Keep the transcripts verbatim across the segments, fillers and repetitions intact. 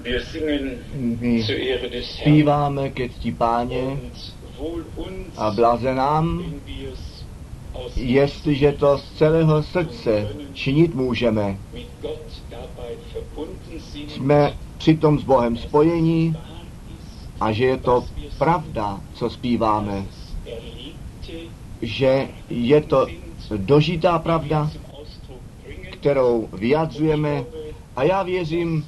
My zpíváme ke cti Páně a blaze nám, jestliže to z celého srdce činit můžeme. Jsme přitom s Bohem spojení a že je to pravda, co zpíváme. Že je to dožitá pravda, kterou vyjadřujeme, a já věřím,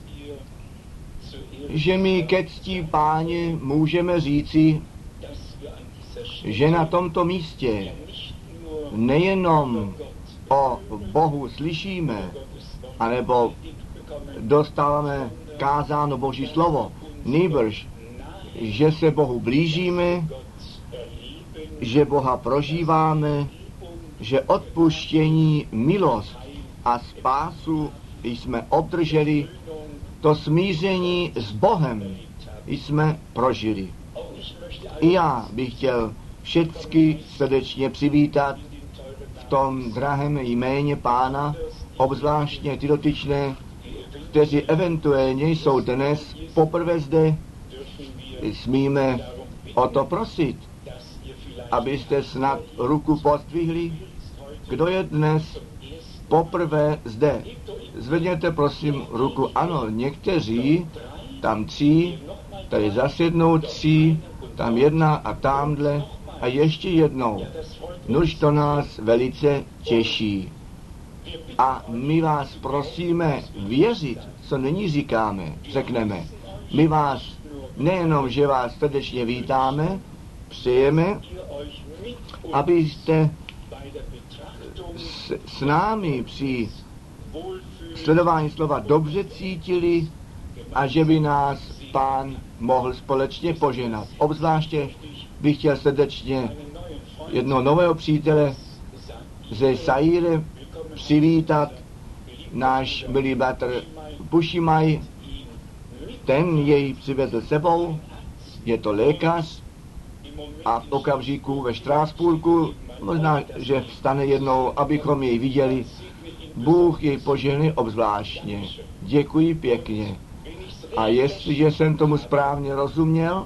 že my ke cti Páně můžeme říci, že na tomto místě nejenom o Bohu slyšíme, anebo dostáváme kázáno Boží slovo, nýbrž, že se Bohu blížíme, že Boha prožíváme, že odpuštění, milost a spásu jsme obdrželi, to smíření s Bohem jsme prožili. I já bych chtěl všechny srdečně přivítat v tom drahém jméně Pána, obzvláštně ty dotyčné, kteří eventuálně jsou dnes poprvé zde. Smíme o to prosit, abyste snad ruku pozdvihli. Kdo je dnes poprvé zde? Zvedněte prosím ruku. Ano, někteří, tam tři, tady zase jednou tři, tam jedna a tamhle a ještě jednou. Nuž to nás velice těší. A my vás prosíme věřit, co nyní říkáme, řekneme. My vás nejenom, že vás srdečně vítáme, přejeme, abyste s, s námi při sledování slova dobře cítili a že by nás Pán mohl společně poženat. Obzvláště bych chtěl srdečně jednoho nového přítele ze Zaire přivítat, náš milý bratr Pušimaj. Ten jej přivezl sebou, je to lékař a v okamžiku ve Štrásburku, možná, že vstane jednou, abychom jej viděli. Bůh jej požehnej obzvláštně. Děkuji pěkně. A jestliže jsem tomu správně rozuměl,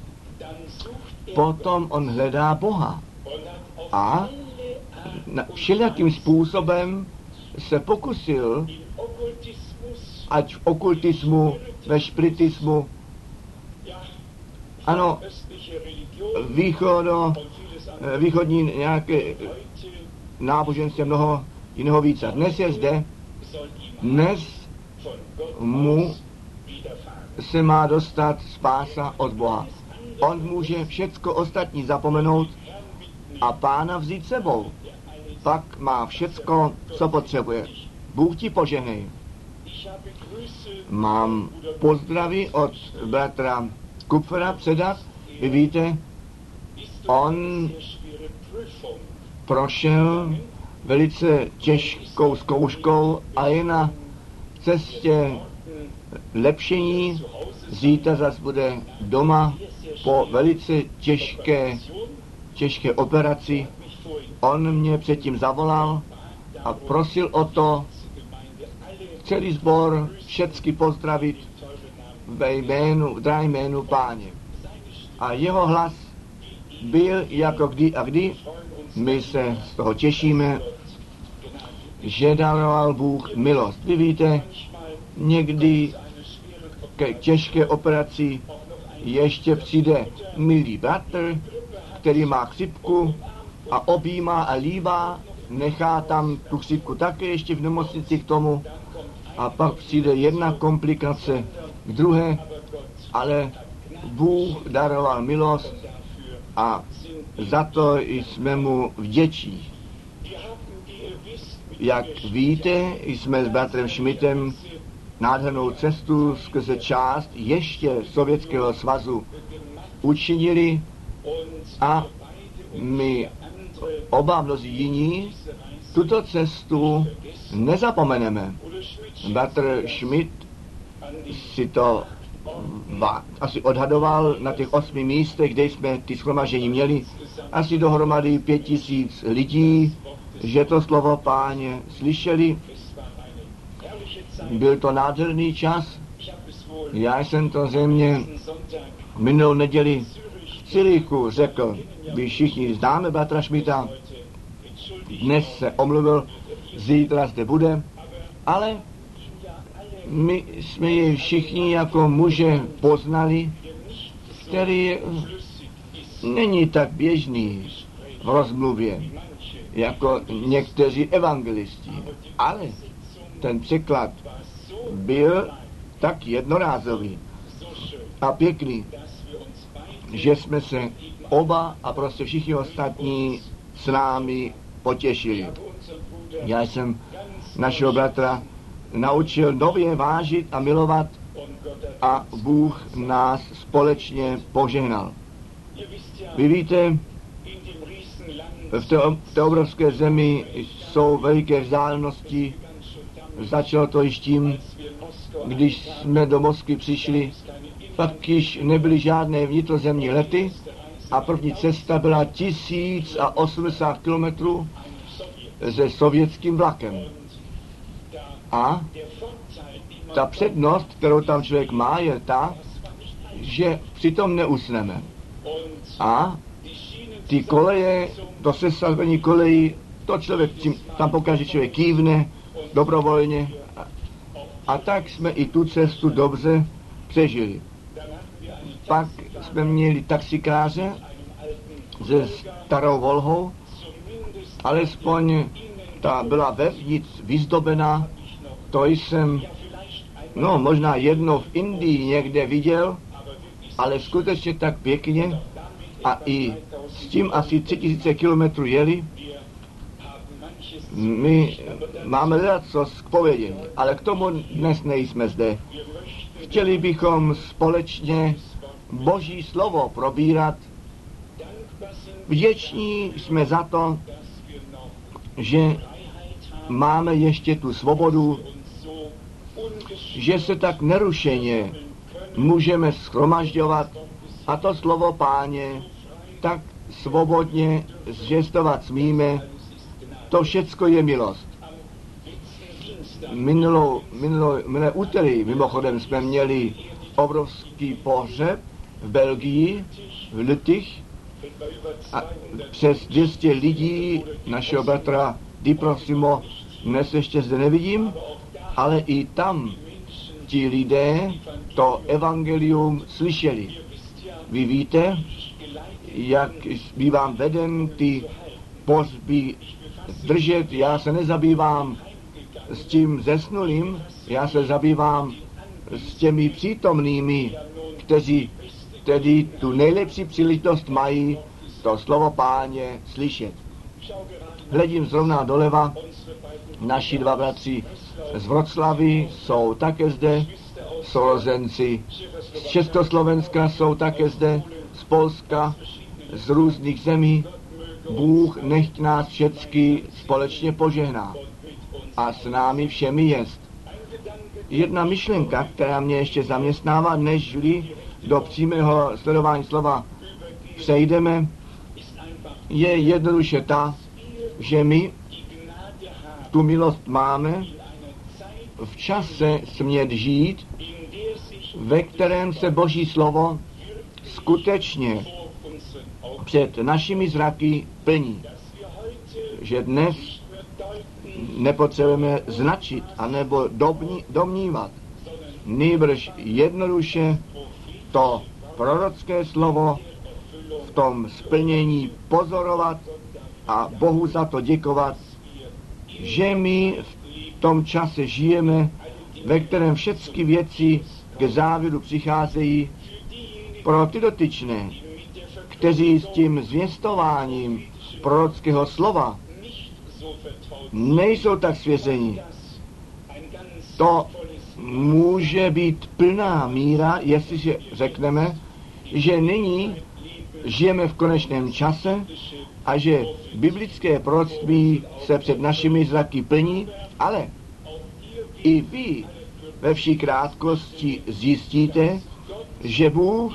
potom on hledá Boha. A všelijakým způsobem se pokusil, ať v okultismu, ve špiritismu, ano, východo, východní nějaké náboženství, mnoho jiného více. A dnes je zde, dnes mu se má dostat spása od Boha. On může všecko ostatní zapomenout a Pána vzít sebou. Pak má všecko, co potřebuje. Bůh ti požehnej. Mám pozdravy od bratra Kupfera předat. Vy víte, on prošel velice těžkou zkouškou a je na cestě lepšení. Zítra zas bude doma po velice těžké, těžké operaci. On mě předtím zavolal a prosil o to celý sbor všecky pozdravit ve jménu, v drahém jménu Páně. A jeho hlas byl jako kdy a kdy. My se z toho těšíme, že daroval Bůh milost. Vy víte, někdy ke těžké operaci ještě přijde milý bratr, který má chřipku a objímá a lívá, nechá tam tu chřipku také ještě v nemocnici k tomu a pak přijde jedna komplikace k druhé, ale Bůh daroval milost a za to jsme mu vděčí. Jak víte, jsme s bratrem Schmidtem nádhernou cestu skrze část ještě Sovětského svazu učinili a my oba mnozí jiní tuto cestu nezapomeneme. Bratr Schmidt si to asi odhadoval na těch osmi místech, kde jsme ty shromaždění měli, asi dohromady pět tisíc lidí, že to slovo Páně slyšeli. Byl to nádherný čas. Já jsem to země minulou neděli v Cirichu řekl, vy všichni známe bratra Schmidta, dnes se omluvil, zítra zde bude, ale my jsme jej všichni jako muže poznali, který není tak běžný v rozmluvě, jako někteří evangelisti, ale ten překlad byl tak jednorázový a pěkný, že jsme se oba a prostě všichni ostatní s námi potěšili. Já jsem našeho bratra naučil nově vážit a milovat a Bůh nás společně požehnal. Vy víte, v té, v té obrovské zemi jsou veliké vzdálenosti. Začalo to již tím, když jsme do Moskvy přišli, pak již nebyly žádné vnitrozemní lety a první cesta byla tisíc a osmdesát kilometrů se sovětským vlakem. A ta přednost, kterou tam člověk má, je ta, že přitom neusneme. A ty koleje, to sestavení kolejí, to člověk, tam pokaždé člověk kývne dobrovolně. A, a tak jsme i tu cestu dobře přežili. Pak jsme měli taxikáře se starou Volhou, alespoň ta byla vevnitř vyzdobená, to jsem, no možná jednou v Indii někde viděl, ale skutečně tak pěkně a i s tím asi tři tisíce kilometrů jeli. My máme ledaco k povědění, ale k tomu dnes nejsme zde. Chtěli bychom společně Boží slovo probírat. Vděční jsme za to, že máme ještě tu svobodu, že se tak nerušeně můžeme shromažďovat a to slovo Páně tak svobodně zvěstovat smíme. To všecko je milost. Minulou, minulou, minulé úterý mimochodem jsme měli obrovský pohřeb v Belgii, v Lüttich, a přes dvě stě lidí našeho bratra Di Prosimo dnes ještě zde nevidím, ale i tam ti lidé to evangelium slyšeli. Vy víte, jak bývám veden ty pohřby držet, já se nezabývám s tím zesnulým, já se zabývám s těmi přítomnými, kteří tedy tu nejlepší příležitost mají to slovo Páně slyšet. Hledím zrovna doleva, naši dva bratři z Vroclavy jsou také zde, sourozenci z Československa jsou také zde, z Polska, z různých zemí. Bůh nechť nás všecky společně požehná a s námi všemi jest. Jedna myšlenka, která mě ještě zaměstnává, nežli do přímého sledování slova přejdeme, je jednoduše ta, že my tu milost máme v čase smět žít, ve kterém se Boží slovo skutečně před našimi zraky plní. Že dnes nepotřebujeme značit anebo dobní, domnívat. Nýbrž jednoduše to prorocké slovo v tom splnění pozorovat a Bohu za to děkovat, že my v tom čase žijeme, ve kterém všechny věci k závěru přicházejí pro ty dotyčné, kteří s tím zvěstováním prorockého slova nejsou tak svěření. To může být plná míra, jestliže řekneme, že nyní žijeme v konečném čase a že biblické proroctví se před našimi zraky plní, ale i vy ve vší krátkosti zjistíte, že Bůh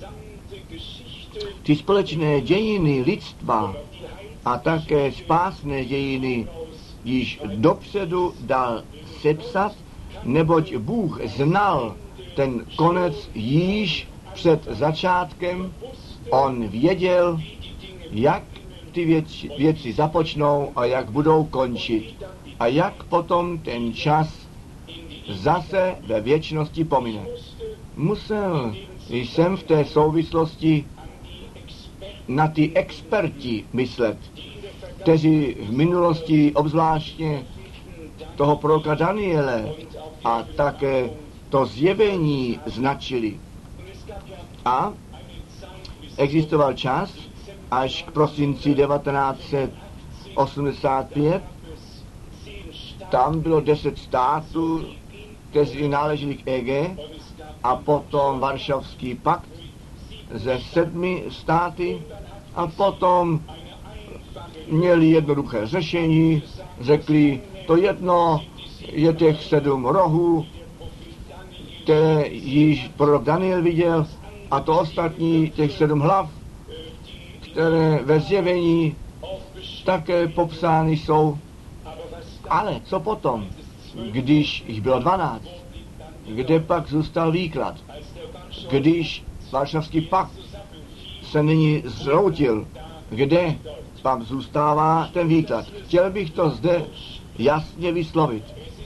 ty společné dějiny lidstva a také spásné dějiny již dopředu dal sepsat, neboť Bůh znal ten konec již před začátkem. On věděl, jak ty věci, věci započnou a jak budou končit. A jak potom ten čas zase ve věčnosti pomine. Musel jsem v té souvislosti na ty experti myslet, kteří v minulosti obzvláštně toho proroka Daniele a také to zjevení značili. A existoval čas až k prosinci devatenáct set osmdesát pět. Tam bylo deset států, kteří náleželi k E G, a potom Varšavský pakt ze sedmi státy, a potom měli jednoduché řešení, řekli, to jedno je těch sedm rohů, které již prorok Daniel viděl, a to ostatní těch sedm hlav, které ve zjevení také popsány jsou. Ale co potom, když jich bylo dvanáct? Kde pak zůstal výklad? Když Varšavský pakt se nyní zroutil, kde pak zůstává ten výklad? Chtěl bych to zde jasně vyslovit.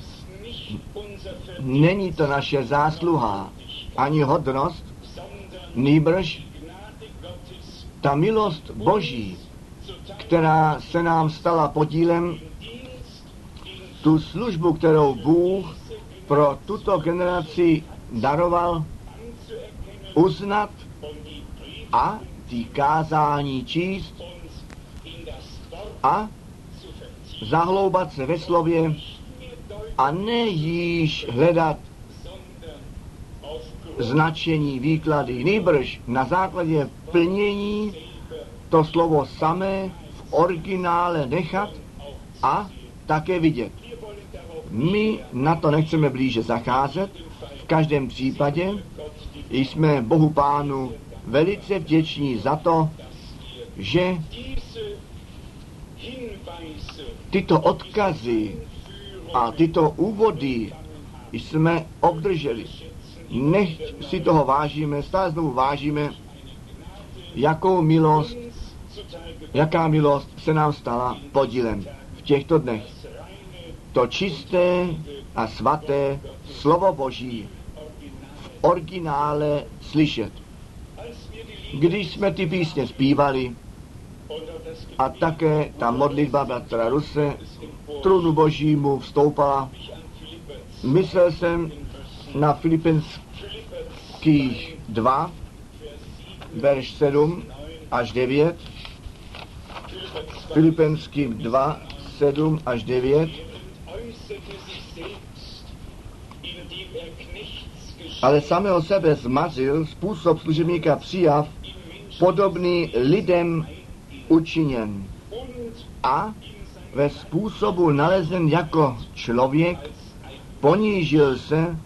Není to naše zásluha ani hodnost, nýbrž ta milost Boží, která se nám stala podílem, tu službu, kterou Bůh pro tuto generaci daroval, uznat a ty kázání číst a zahloubat se ve slově a ne již hledat značení, výklady, nýbrž na základě plnění to slovo samé v originále nechat a také vidět. My na to nechceme blíže zacházet. V každém případě jsme Bohu Pánu velice vděční za to, že tyto odkazy a tyto úvody jsme obdrželi. Nechť si toho vážíme, stále znovu vážíme, jakou milost, jaká milost se nám stala podílem v těchto dnech. To čisté a svaté slovo Boží v originále slyšet. Když jsme ty písně zpívali a také ta modlitba bratra Ruse k trůnu Božímu vstoupala, myslel jsem na Filipenských dva, verš sedm až devět, Filipenským dva, sedm až devět. Ale samého sebe zmazil, způsob služebníka přijav, podobný lidem učiněn. A ve způsobu nalezen jako člověk ponížil se,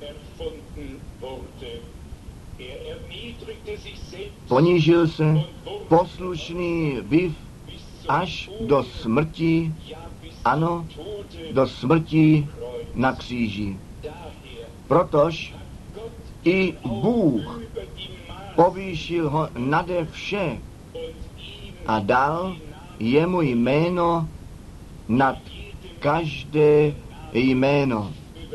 ponížil se, poslušný byv až do smrti, ano, do smrti na kříži. Protož i Bůh povýšil ho nade vše a dal jemu jméno nad každé jméno.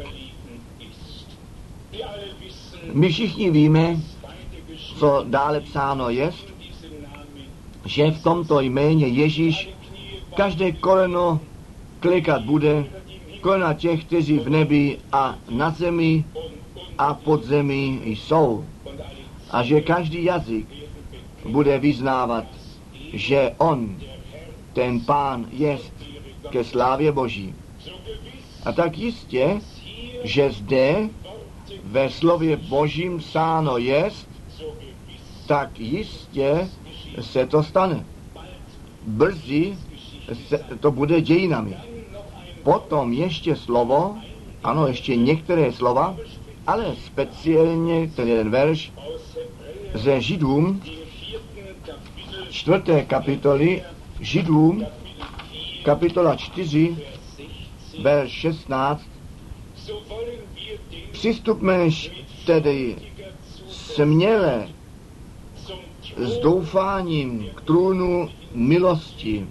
My všichni víme, co dále psáno jest, že v tomto jméně Ježíš každé koleno klikat bude, kolena těch, kteří v nebi a na zemi a pod zemi jsou. A že každý jazyk bude vyznávat, že on, ten Pán, jest ke slávě Boží. A tak jistě, že zde ve slově Božím psáno jest, tak jistě se to stane. Brzy se to bude dějinami. Potom ještě slovo, ano, ještě některé slova, ale speciálně ten jeden verš ze Židům, čtvrté kapitoly, Židům, kapitola čtyři, verš šestnáct. Přistupme tedy směle s doufáním k trůnu milosti,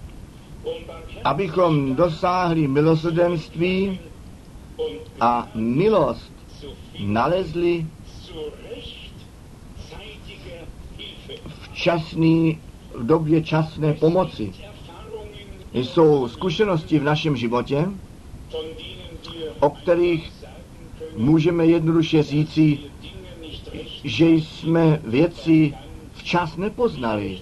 abychom dosáhli milosrdenství a milost nalezli včasný, v době časné pomoci. Jsou zkušenosti v našem životě, o kterých můžeme jednoduše říci, že jsme věci včas nepoznali,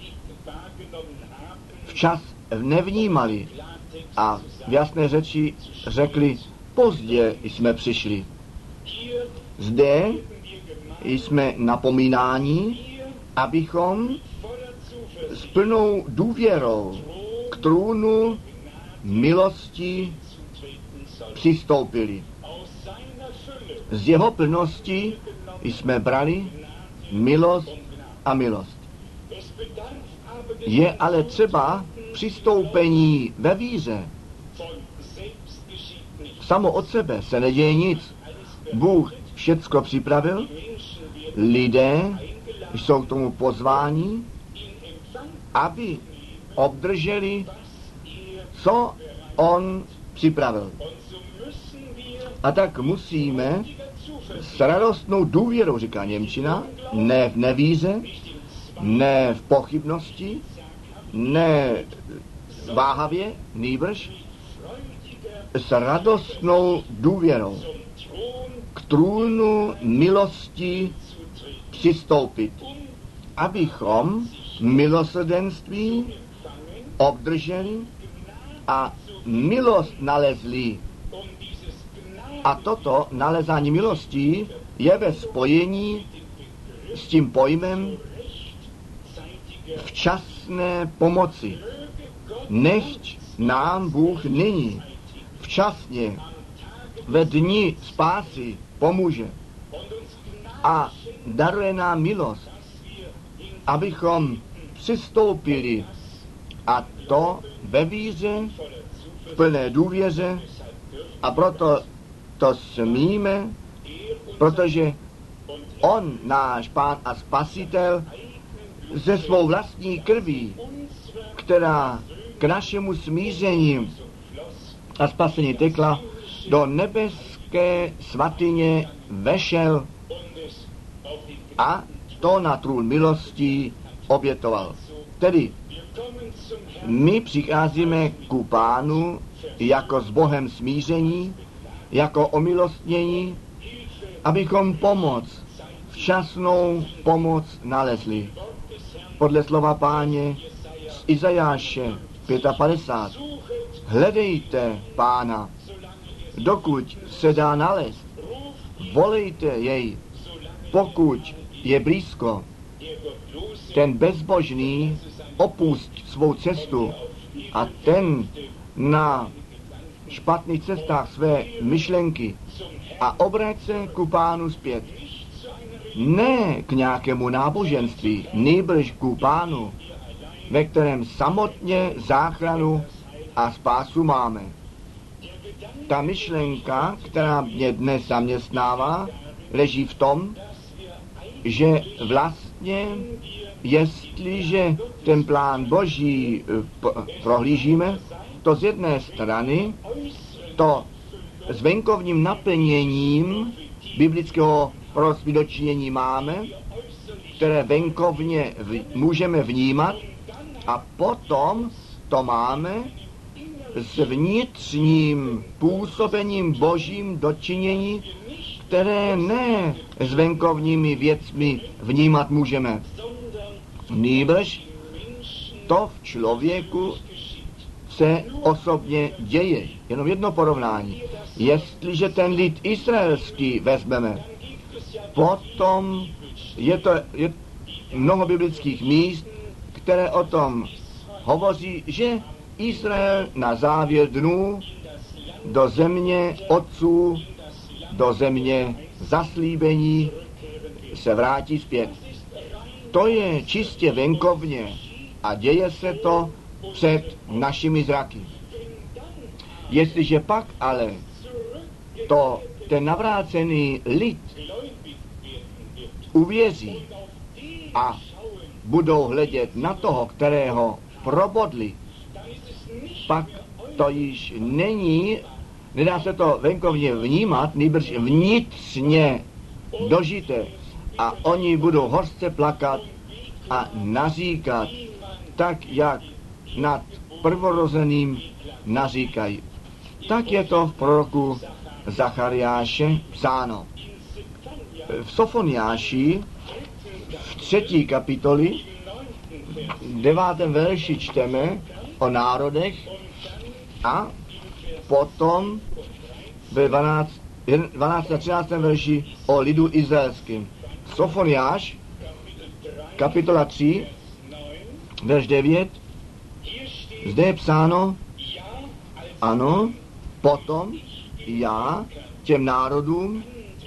včas nevnímali a v jasné řeči řekli, pozdě jsme přišli. Zde jsme napomínáni, abychom s plnou důvěrou k trůnu milosti přistoupili. Z jeho plnosti jsme brali milost a milost. Je ale třeba přistoupení ve víře. Samo od sebe se neděje nic. Bůh všecko připravil, lidé jsou k tomu pozváni, aby obdrželi, co on připravil. A tak musíme s radostnou důvěrou, říká němčina, ne v nevíře, ne v pochybnosti, ne váhavě, nýbrž s radostnou důvěrou k trůnu milosti přistoupit, abychom milosrdenství obdrželi a milost nalezli. A toto nalezání milostí je ve spojení s tím pojmem včasné pomoci. Nechť nám Bůh nyní včasně ve dni spásy pomůže a daruje nám milost, abychom přistoupili, a to ve víře, v plné důvěře, a proto to smíme, protože on, náš Pán a Spasitel, ze svou vlastní krví, která k našemu smíření a spasení tekla, do nebeské svatyně vešel a to na trůn milostí obětoval. Tedy my přicházíme ku Pánu jako s Bohem smíření, jako omilostnění, abychom pomoc, včasnou pomoc nalezli. Podle slova Páně z Izajáše padesát pět. Hledejte Pána, dokud se dá nalézt. Volejte jej, pokud je blízko. Ten bezbožný opusť svou cestu a ten na špatných cestách své myšlenky a obrať se ku Pánu zpět. Ne k nějakému náboženství, nýbrž ku Pánu, ve kterém samotně záchranu a spásu máme. Ta myšlenka, která mě dnes zaměstnává, leží v tom, že vlastně, jestliže ten plán Boží prohlížíme, to z jedné strany, to s venkovním naplněním biblického proroctví dočinění máme, které venkovně v, můžeme vnímat, a potom to máme s vnitřním působením Božím dočinění, které ne s venkovními věcmi vnímat můžeme. Nýbrž to v člověku se osobně děje. Jenom jedno porovnání. Jestliže ten lid izraelský vezmeme, potom je to je mnoho biblických míst, které o tom hovoří, že Izrael na závěr dnů do země otců, do země zaslíbení se vrátí zpět. To je čistě venkovně a děje se to před našimi zraky. Jestliže pak ale to, ten navrácený lid uvěří a budou hledět na toho, kterého probodli, pak to již není, nedá se to venkovně vnímat, nýbrž vnitřně dožité. A oni budou hořce plakat a naříkat, tak jak nad prvorozeným naříkají. Tak je to v proroku Zachariáše psáno. V Sofoniáši v třetí kapitoli v devátém verši čteme o národech a potom ve dvanáctém a třináctém verši o lidu izraelském. Sofoniáš, kapitola tři, verš devět, zde je psáno, ano, potom já těm národům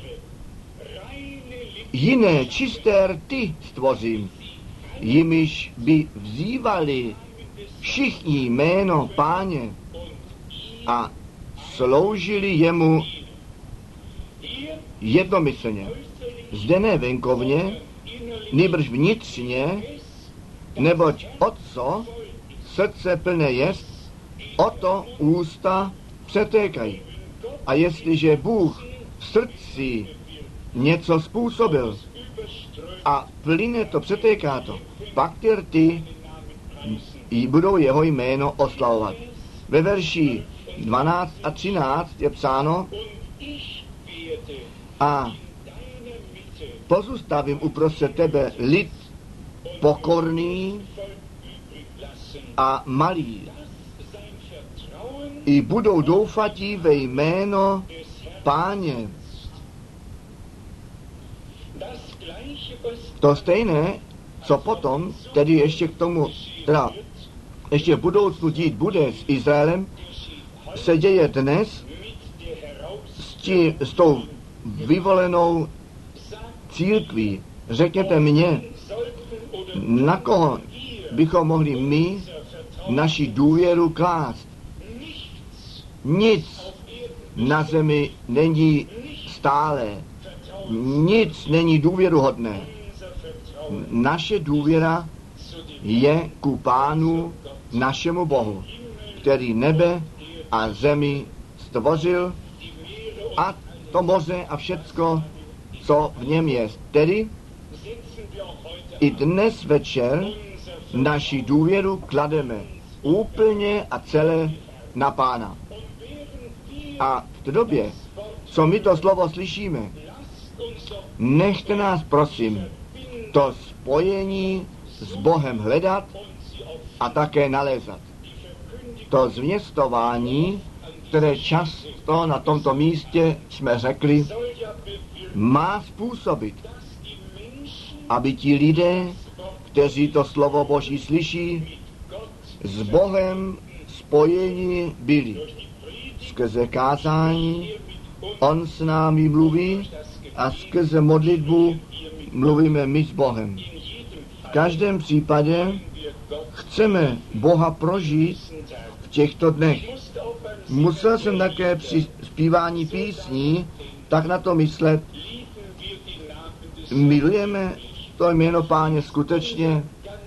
jiné čisté rty stvořím, jimiž by vzývali všichni jméno Páně a sloužili jemu jednomyslně. Zde ne venkovně, nýbrž vnitřně, neboť o co srdce plné jest, o to ústa přetékají. A jestliže Bůh v srdci něco způsobil a plyne to, přetéká to, pak ty rty budou jeho jméno oslavovat. Ve verši dvanáct a třináct je psáno, a pozůstavím uprostřed tebe lid pokorný a malý. I budou doufatí ve jméno Páně. To stejné, co potom, tedy ještě k tomu, teda ještě v budoucnu dít bude s Izraelem, se děje dnes s, tí, s tou vyvolenou církví. Řekněte mně, na koho bychom mohli my naši důvěru klást. Nic na zemi není stálé. Nic není důvěruhodné. Naše důvěra je ku Pánu, našemu Bohu, který nebe a zemi stvořil a to moře a všecko, co v něm je. Tedy i dnes večer naši důvěru klademe úplně a celé na Pána. A v době, co my to slovo slyšíme, nechte nás, prosím, to spojení s Bohem hledat a také nalézat. To zvěstování, které často na tomto místě jsme řekli, má způsobit, aby ti lidé, kteří to slovo Boží slyší, s Bohem spojení byli. Skrze kázání on s námi mluví a skrze modlitbu mluvíme my s Bohem. V každém případě chceme Boha prožít v těchto dnech. Musel jsem také při zpívání písní tak na to myslet, milujeme to jméno Páně skutečně,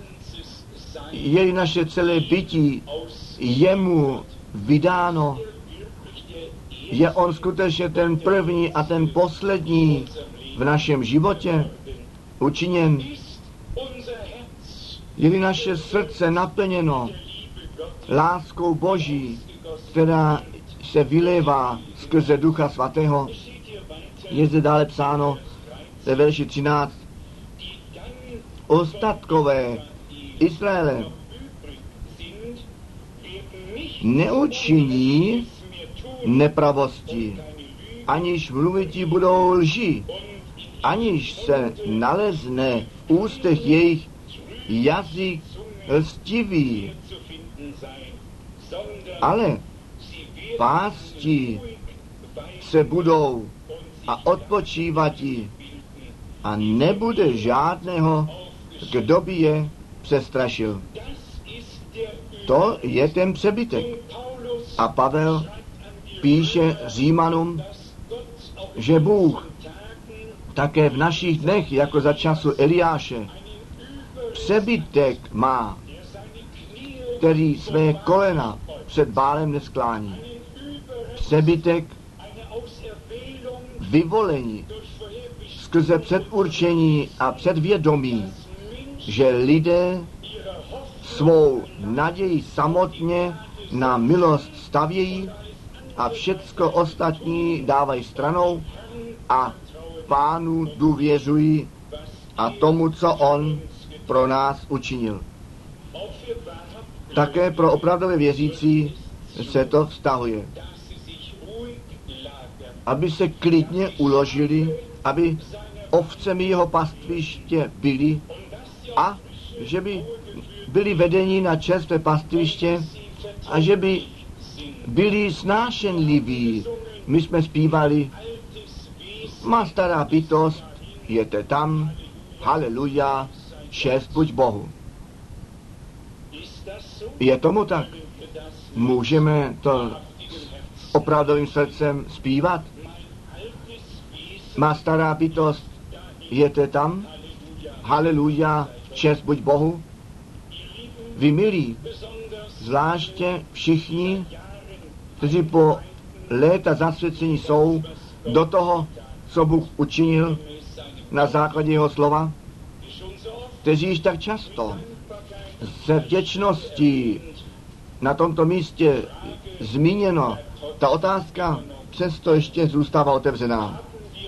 je naše celé bytí jemu vydáno, je on skutečně ten první a ten poslední v našem životě učiněn. Je naše srdce naplněno láskou Boží, která se vylévá skrze Ducha Svatého. Je zde dále psáno ve verši třináct. Ostatkové Izraele neučiní nepravosti, aniž mluvití budou lži, aniž se nalezne v ústech jejich jazyk lstivý, ale pásti se budou a odpočívati a nebude žádného, kdo by je přestrašil. To je ten přebytek. A Pavel píše Římanům, že Bůh také v našich dnech, jako za času Eliáše, přebytek má, který své kolena před Bálem nesklání. Přebytek vyvolení skrze předurčení a předvědomí, že lidé svou naději samotně na milost stavějí a všecko ostatní dávají stranou a Pánu důvěřují a tomu, co on pro nás učinil. Také pro opravdové věřící se to vztahuje. Aby se klidně uložili, aby ovcemi jeho pastviště byli a že by byli vedeni na čerstvé pastviště a že by byli snášenliví. My jsme zpívali, má stará bytost, jete tam, haleluja, čest buď Bohu. Je tomu tak? Můžeme to opravdovým srdcem zpívat? Má stará bytost, jete tam, haleluja, čest buď Bohu. Vy milí, zvláště všichni, kteří po léta zasvěcení jsou do toho, co Bůh učinil na základě jeho slova, kteří již tak často se vděčností na tomto místě zmíněno, ta otázka přesto ještě zůstává otevřená.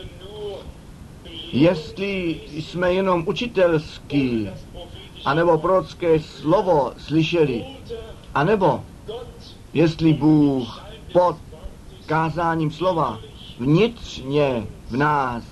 Jestli jsme jenom učitelský, anebo prorocké slovo slyšeli, anebo jestli Bůh pod kázáním slova vnitřně v nás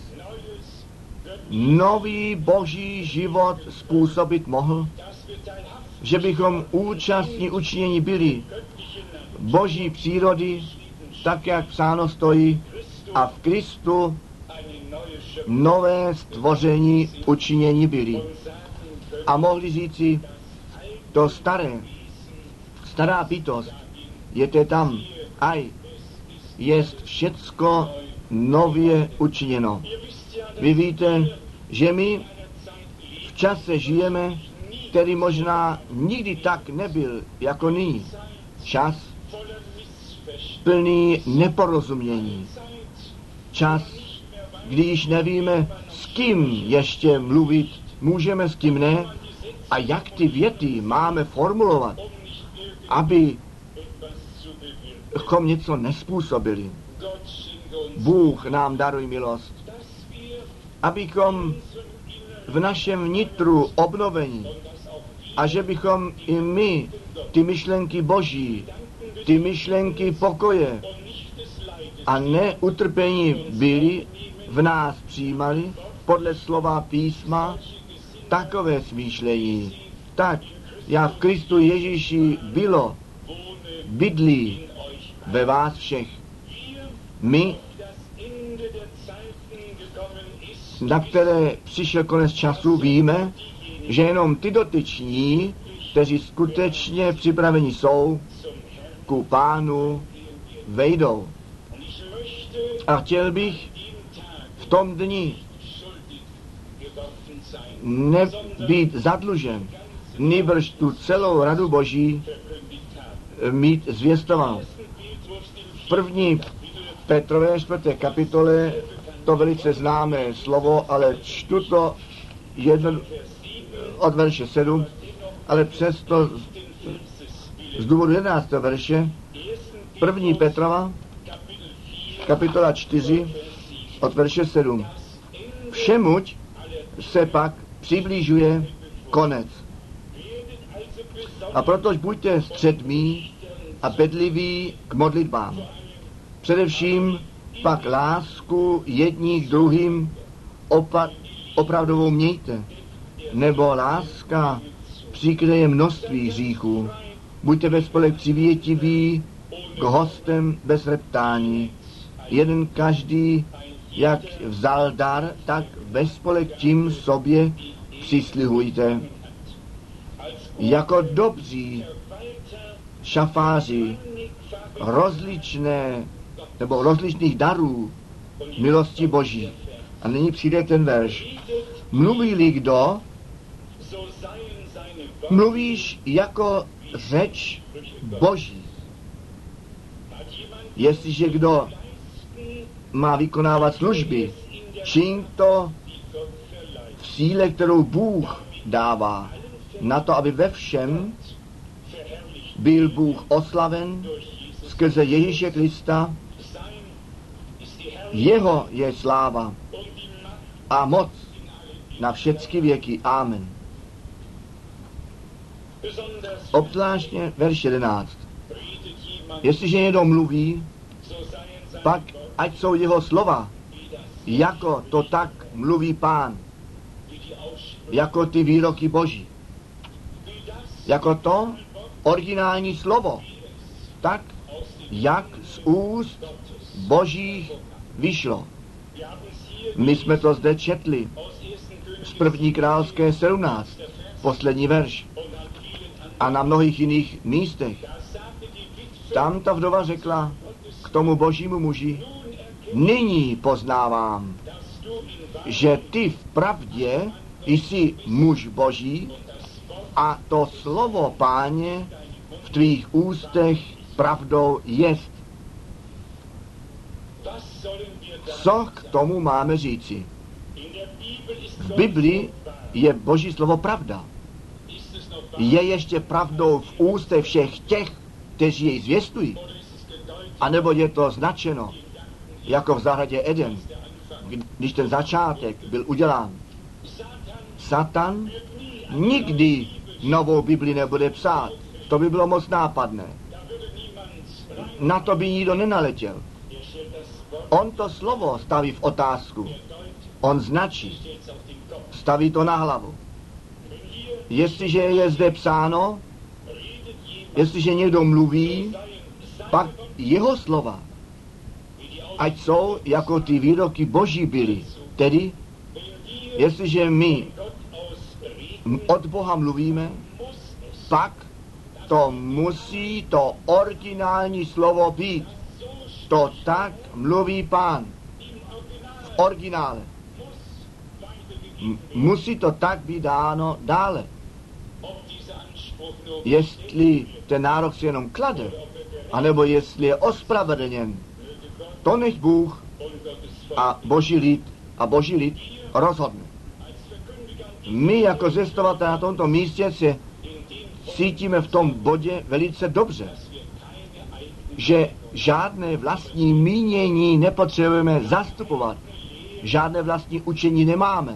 nový boží život způsobit mohl, že bychom účastní učinění byli boží přírody, tak jak psáno stojí, a v Kristu nové stvoření učinění byli. A mohli říci, to staré, stará bytost, je tam, aj, jest všecko nově učiněno. Vy víte, že my v čase žijeme, který možná nikdy tak nebyl jako nyní. Čas plný neporozumění. Čas, když nevíme, s kým ještě mluvit můžeme, s kým ne, a jak ty věty máme formulovat, aby abychom něco nespůsobili. Bůh nám daruje milost, abychom v našem vnitru obnovení a že bychom i my ty myšlenky boží, ty myšlenky pokoje a ne utrpení byli, v nás přijímali podle slova písma takové smýšlení. Tak, jak v Kristu Ježíši bylo, bydlí ve vás všech. My, na které přišel konec času, víme, že jenom ty dotyční, kteří skutečně připraveni jsou, ku Pánu vejdou. A chtěl bych v tom dni nebýt zadlužen, nýbrž tu celou radu Boží mít zvěstoval. V první Petrové čtvrté kapitole to velice známé slovo, ale čtu to jedno, od verše sedm, ale přesto z, z důvodu jedenáctého verše první Petrova kapitola čtyři od verše sedm. Všemuť se pak přiblížuje konec. A protož buďte středmí a bedliví k modlitbám. Především pak lásku jedních k druhým opat, opravdovou mějte, nebo láska přikryje množství hříchů. Buďte ve spolek přivětiví k hostem bez reptání. Jeden každý, jak vzal dar, tak ve spolek tím sobě přislihujte. Jako dobří šafáři rozličné nebo rozličných darů milosti Boží. A nyní přijde ten verš. Mluví-li kdo, mluvíš jako řeč Boží. Jestliže kdo má vykonávat služby, čin to v síle, kterou Bůh dává, na to, aby ve všem byl Bůh oslaven skrze Ježíše Krista. Jeho je sláva a moc na všechny věky. Amen. Obzvláštně verš jedenáct. Jestliže někdo mluví, pak ať jsou jeho slova, jako to tak mluví Pán, jako ty výroky Boží, jako to originální slovo, tak jak z úst Božích vyšlo. My jsme to zde četli z první královské sedmnáct, poslední verš, a na mnohých jiných místech. Tam ta vdova řekla k tomu Božímu muži: nyní poznávám, že ty v pravdě jsi muž Boží a to slovo Páně v tvých ústech pravdou jest. Co k tomu máme říci? V Biblii je Boží slovo pravda. Je ještě pravdou v ústech všech těch, kteří jej zvěstují? A nebo je to značeno, jako v zahradě Eden, když ten začátek byl udělán? Satan nikdy novou Bibli nebude psát. To by bylo moc nápadné. Na to by nikdo nenaletěl. On to slovo staví v otázku. On značí. Staví to na hlavu. Jestliže je zde psáno, jestliže někdo mluví, pak jeho slova, ať jsou jako ty výroky Boží byly. Tedy, jestliže my od Boha mluvíme, pak to musí to originální slovo být. To tak mluví Pán. V originále. M- musí to tak být dáno dále. Jestli ten nárok si jenom klade, anebo jestli je ospravedlněn, to nech Bůh a Boží lid a Boží lid rozhodne. My jako zvěstovatel na tomto místě se cítíme v tom bodě velice dobře, že žádné vlastní mínění nepotřebujeme zastupovat, žádné vlastní učení nemáme,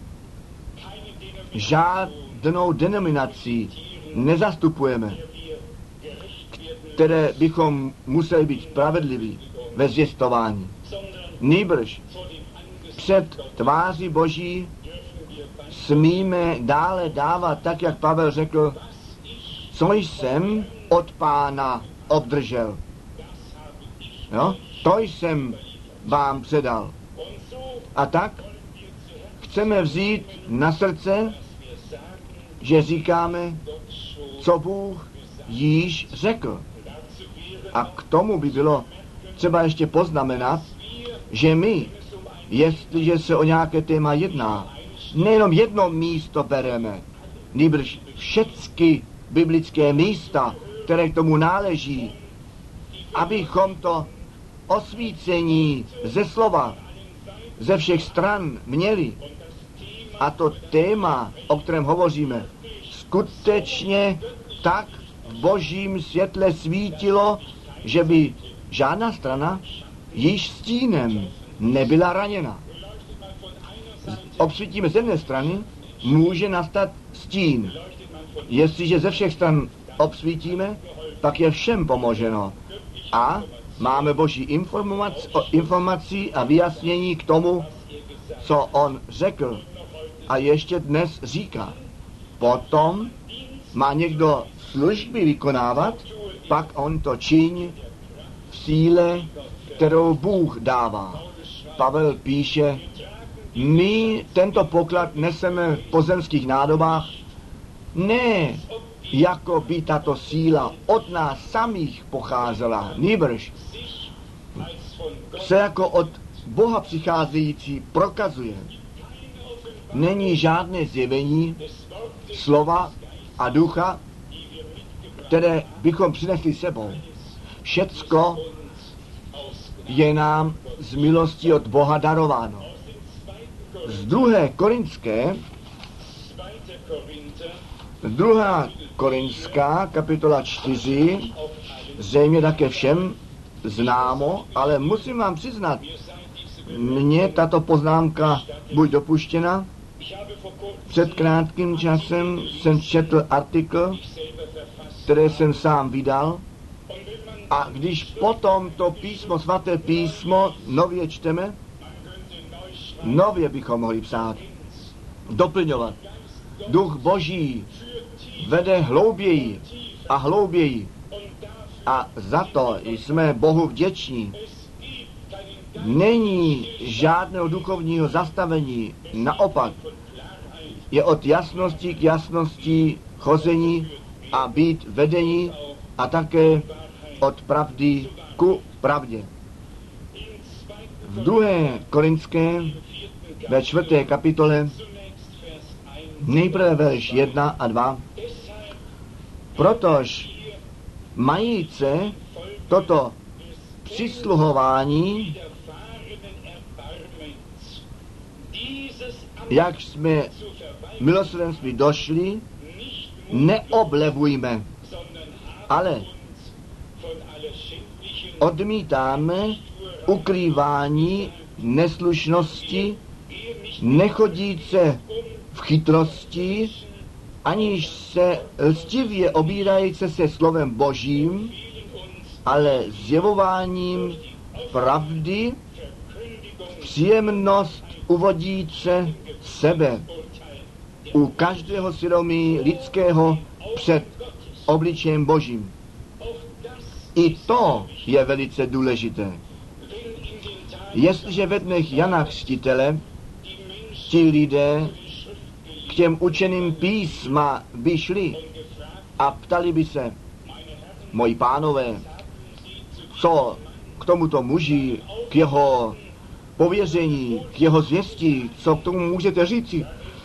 žádnou denominací nezastupujeme, které bychom museli být spravedliví ve zvěstování. Nýbrž před tváří Boží smíme dále dávat, tak jak Pavel řekl, co jsem od Pána obdržel. Jo? To jsem vám předal. A tak chceme vzít na srdce, že říkáme, co Bůh již řekl. A k tomu by bylo třeba ještě poznamenat, že my, jestliže se o nějaké téma jedná, nejenom jedno místo bereme, nýbrž všechny biblické místa, které k tomu náleží, abychom to osvícení ze slova, ze všech stran měli. A to téma, o kterém hovoříme, skutečně tak v Božím světle svítilo, že by žádná strana již stínem nebyla raněna. Obsvítíme z jedné strany, může nastat stín. Jestliže ze všech stran obsvítíme, pak je všem pomoženo. A máme Boží informaci, informací a vyjasnění k tomu, co on řekl a ještě dnes říká. Potom má někdo služby vykonávat, pak on to činí v síle, kterou Bůh dává. Pavel píše, my tento poklad neseme v pozemských nádobách, ne jako by tato síla od nás samých pocházela, nýbrž se jako od Boha přicházející prokazuje. Není žádné zjevení slova a ducha, které bychom přinesli sebou. Všecko je nám z milosti od Boha darováno. Z druhé Korinské, druhá Korinská, kapitola čtyři, zřejmě také všem známo, ale musím vám přiznat, mně tato poznámka buď dopuštěna. Před krátkým časem jsem četl artikl, který jsem sám vydal, a když potom to písmo, svaté písmo nově čteme, nově bychom mohli psát, doplňovat. Duch Boží vede hlouběji a hlouběji a za to jsme Bohu vděční. Není žádného duchovního zastavení, naopak je od jasnosti k jasnosti chození a být vedení a také od pravdy ku pravdě. V druhé Korinské ve čtvrté kapitole nejprve verš jedna a dva. Protož majíce toto přisluhování, jak jsme milosrdenství došli, neoblevujme, ale odmítáme ukrývání neslušnosti, nechodíce v chytrosti, aniž se lstivě obírajíce se slovem Božím, ale zjevováním pravdy, příjemnost uvodíce sebe u každého svědomí lidského před obličejem Božím. I to je velice důležité. Jestliže ve dnech Jana Křtitele ti lidé k těm učeným písma by šli a ptali by se, moji pánové, co k tomuto muži, k jeho pověření, k jeho zvěstí, co k tomu můžete říci,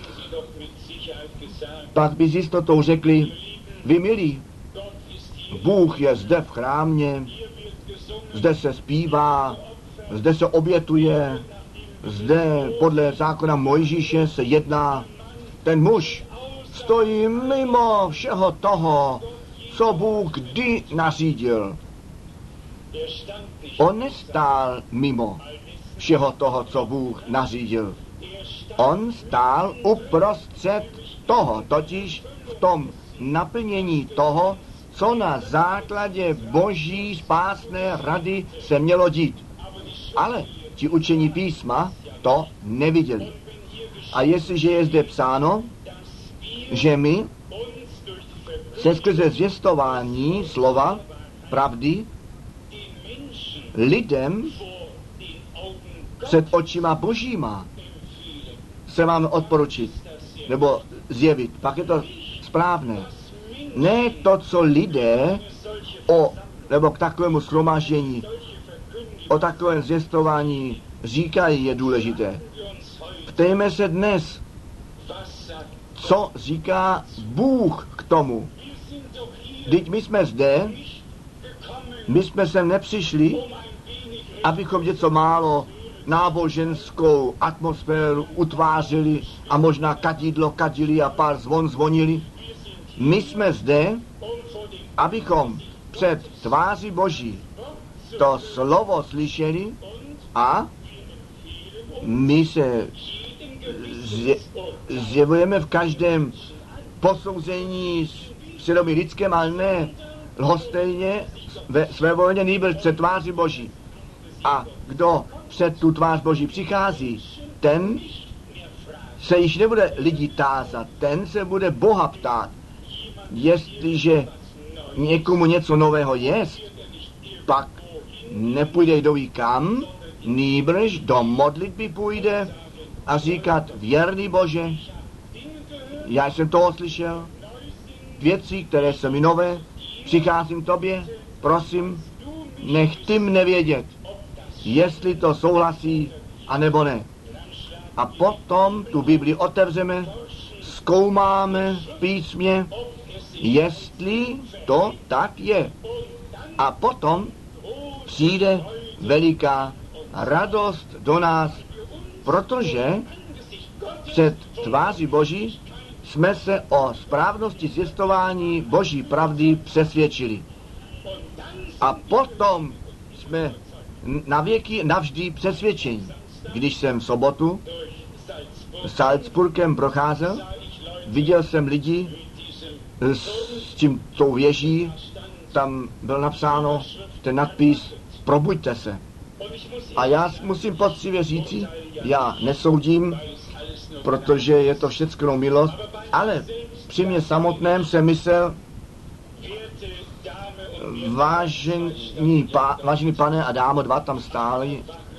pak by s jistotou řekli, vy milí, Bůh je zde v chrámě, zde se zpívá, zde se obětuje, zde podle zákona Mojžíše se jedná. Ten muž stojí mimo všeho toho, co Bůh kdy nařídil. On nestál mimo všeho toho, co Bůh nařídil. On stál uprostřed toho, totiž v tom naplnění toho, co na základě Boží spásné rady se mělo dít. Ale ti učení písma to neviděli. A jestliže je zde psáno, že my se skrze zvěstování slova pravdy lidem před očima Božíma se máme odporučit nebo zjevit, pak je to správné. Ne to, co lidé o, nebo k takovému shromáždění, o takovém zvěstování říkají, je důležité. Ptejme se dnes, co říká Bůh k tomu. Vždyť my jsme zde, my jsme sem nepřišli, abychom něco málo náboženskou atmosféru utvářeli a možná kadidlo kadili a pár zvon zvonili. My jsme zde, abychom před tváří Boží to slovo slyšeli a my se zjevujeme v každém posouzení svědomí lidském, ale ne lhostejně ve své volně, nýbrž před tváří Boží. A kdo před tu tvář Boží přichází, ten se již nebude lidí tázat, ten se bude Boha ptát. Jestliže někomu něco nového jest, pak nepůjde kdo ví kam, nýbrž do modlitby půjde a říkat, věrný Bože, já jsem toho slyšel, věci, které jsou mi nové, přicházím k tobě, prosím, nech ty mne vědět, jestli to souhlasí, anebo ne. A potom tu Bibli otevřeme, zkoumáme v písmě, jestli to tak je. A potom přijde veliká radost do nás, protože před tváří Boží jsme se o správnosti zjistování Boží pravdy přesvědčili. A potom jsme navěky navždy přesvědčení. Když jsem v sobotu Salzburgem procházel, viděl jsem lidi s tím tou věží, tam byl napsáno ten nadpis Probuďte se. A já musím poctivě říci, já nesoudím, protože je to všechno milost, ale při mě samotném jsem myslel, vážený, pá, vážený pane a dámo, dva tam stáli,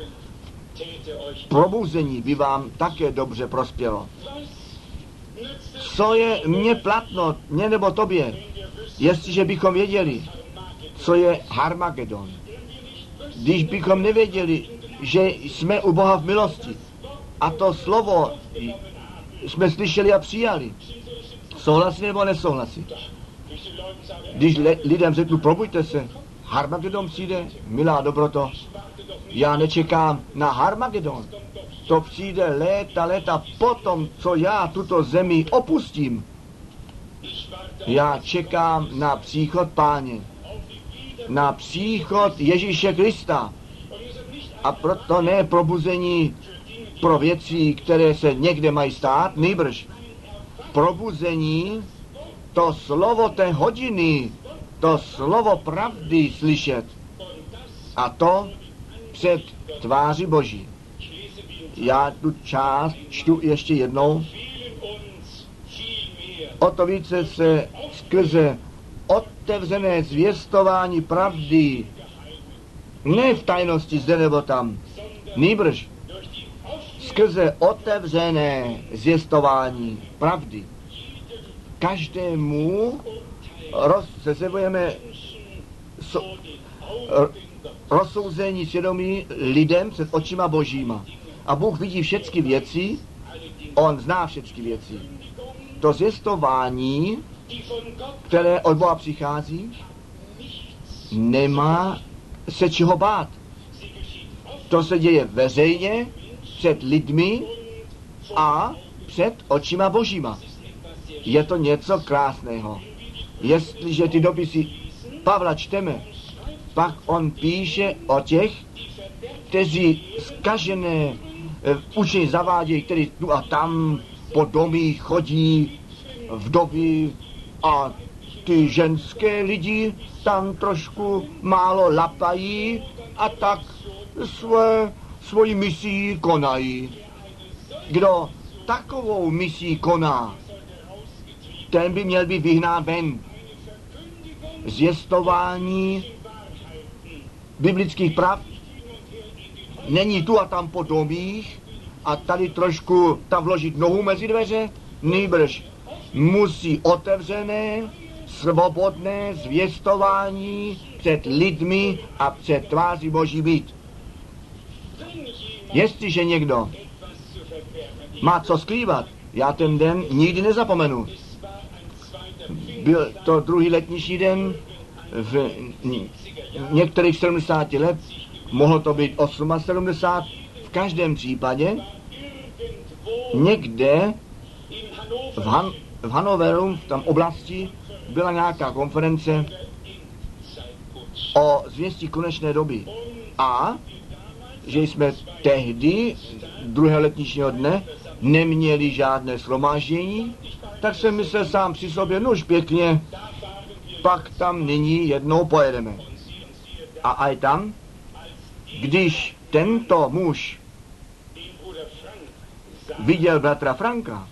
probuzení by vám také dobře prospělo. Co je mně platno, mně nebo tobě, jestliže bychom věděli, co je Harmagedon. Když bychom nevěděli, že jsme u Boha v milosti a to slovo jsme slyšeli a přijali, souhlasí nebo nesouhlasí. Když le, lidem řeknu, probuďte se, Harmagedon přijde, milá dobroto, já nečekám na Harmagedon. To přijde léta, léta potom, co já tuto zemi opustím. Já čekám na příchod Páně, na příchod Ježíše Krista. A proto ne probuzení pro věci, které se někde mají stát, nýbrž probuzení, to slovo té hodiny, to slovo pravdy slyšet. A to před tváří Boží. Já tu část čtu ještě jednou. O to více se skrze otevřené zvěstování pravdy, ne v tajnosti zde nebo tam, nýbrž skrze otevřené zvěstování pravdy. Každému rozsezebujeme so, rozsouzení svědomí lidem před očima Božíma. A Bůh vidí všechny věci, on zná všechny věci. To zvěstování, které od Boha přichází, nemá se čeho bát. To se děje veřejně, před lidmi a před očima Božíma. Je to něco krásného. Jestliže ty dopisy Pavla čteme, pak on píše o těch, kteří zkažené učení zavádějí, kteří tu a tam po domích chodí, vdovy a ty ženské lidi tam trošku málo lapají a tak své, svoji misii konají. Kdo takovou misii koná, ten by měl být vyhnán ven. Zvěstování biblických prav není tu a tam po domích a tady trošku tam vložit nohu mezi dveře, nýbrž musí otevřené, svobodné zvěstování před lidmi a před tváří Boží být. Jestliže někdo má co skrývat, já ten den nikdy nezapomenu. Byl to druhý letniční den v některých sedmdesáti let, mohlo to být sedmdesát osm, v každém případě někde v, Han- v Hanoveru, v tam oblasti, byla nějaká konference o zvěstí konečné doby. A že jsme tehdy, druhého letničního dne, neměli žádné shromáždění, tak jsem myslel sám při sobě, no už pěkně, pak tam nyní jednou pojedeme. A aj tam, když tento muž viděl bratra Franka,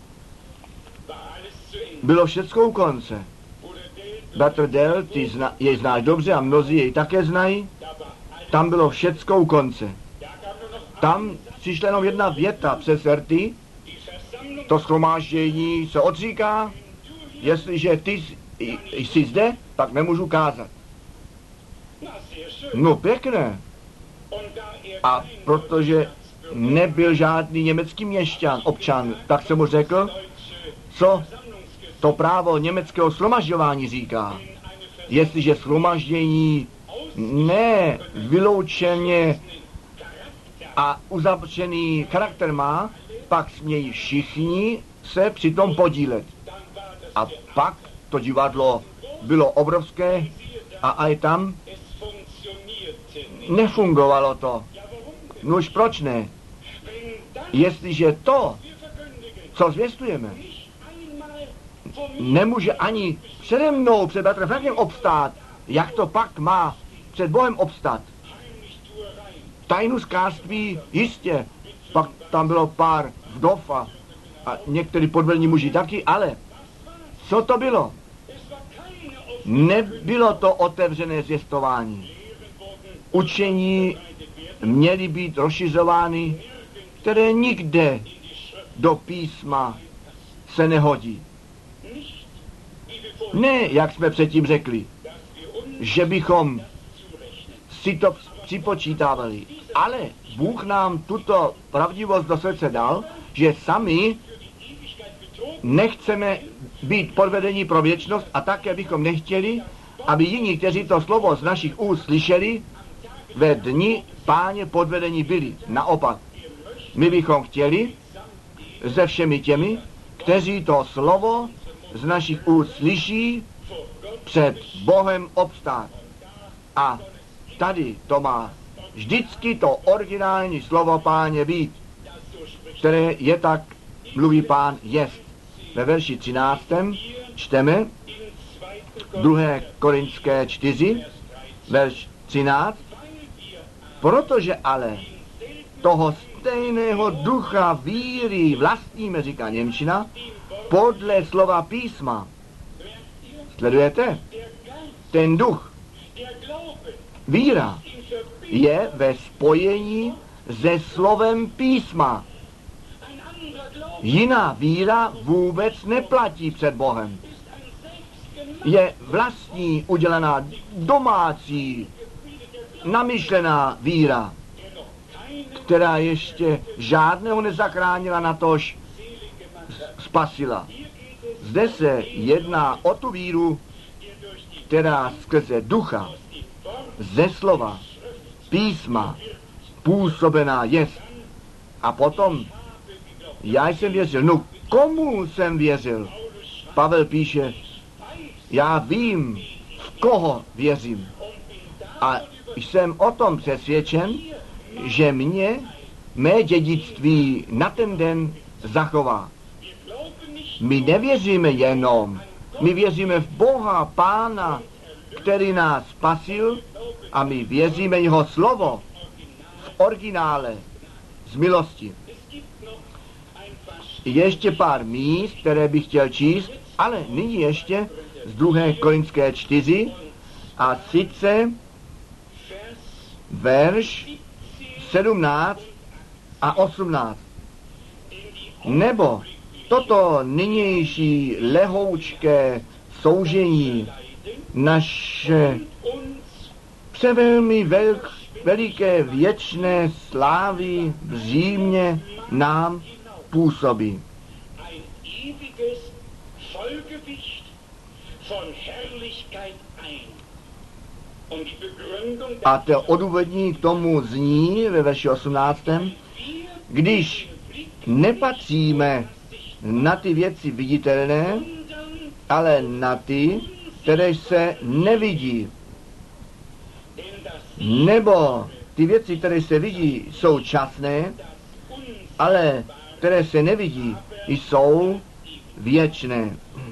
bylo všecko u konce. Bratr Del, ty zna, jej znáš dobře a mnozí jej také znají, tam bylo všecko u konce. Tam přišla jenom jedna věta přes rty, to shromáždění se odříká, jestliže ty jsi zde, tak nemůžu kázat. No pěkné. A protože nebyl žádný německý měšťan, občan, tak jsem mu řekl, co to právo německého shromažďování říká. Jestliže shromaždění ne vyloučeně a uzavřený charakter má, pak smějí všichni se přitom podílet. A pak to divadlo bylo obrovské a aj tam nefungovalo to. Nož proč ne? Jestliže to, co zvěstujeme, nemůže ani přede mnou, před bratrem Frankem obstát, jak to pak má před Bohem obstát? Tajnůstkářství jistě, pak tam bylo pár vdov a, a některý podvedení muži taky, ale co to bylo? Nebylo to otevřené zvěstování. Učení měly být rozšiřovány, které nikde do písma se nehodí. Ne, jak jsme předtím řekli, že bychom si to připočítávali, ale Bůh nám tuto pravdivost do srdce dal, že sami nechceme být podvedení pro věčnost a také bychom nechtěli, aby jiní, kteří to slovo z našich úst slyšeli, ve dni Páně podvedení byli. Naopak, my bychom chtěli se všemi těmi, kteří to slovo z našich úst slyší, před Bohem obstát. A tady to má vždycky to originální slovo Páně být, které je tak, mluví Pán, jest. Ve verši třináctém čteme druhé Korinské čtyři, verš třináct, protože ale toho stejného ducha víry vlastníme, říká němčina, podle slova písma. Sledujete? Ten duch, víra, je ve spojení se slovem písma. Jiná víra vůbec neplatí před Bohem. Je vlastní, udělaná, domácí, namyšlená víra, která ještě žádného nezachránila, natož spasila. Zde se jedná o tu víru, která skrze ducha, ze slova, písma, působená jest. A potom, já jsem věřil. No komu jsem věřil? Pavel píše, já vím, v koho věřím. A jsem o tom přesvědčen, že mě mé dědictví na ten den zachová. My nevěříme jenom, my věříme v Boha, Pána, který nás spasil, a my věříme jeho slovo v originále z milosti. Ještě pár míst, které bych chtěl číst, ale nyní ještě z druhé Korinské čtyři, a sice verš sedmnáct a osmnáct. Nebo toto nynější lehoučké soužení naše převelmi velk, veliké věčné slávy v Římě nám působí. A to odůvodní k tomu zní ve verši osmnáctém. Když nepatříme na ty věci viditelné, ale na ty, které se nevidí. Nebo ty věci, které se vidí, jsou časné, ale které se nevidí, jsou věčné.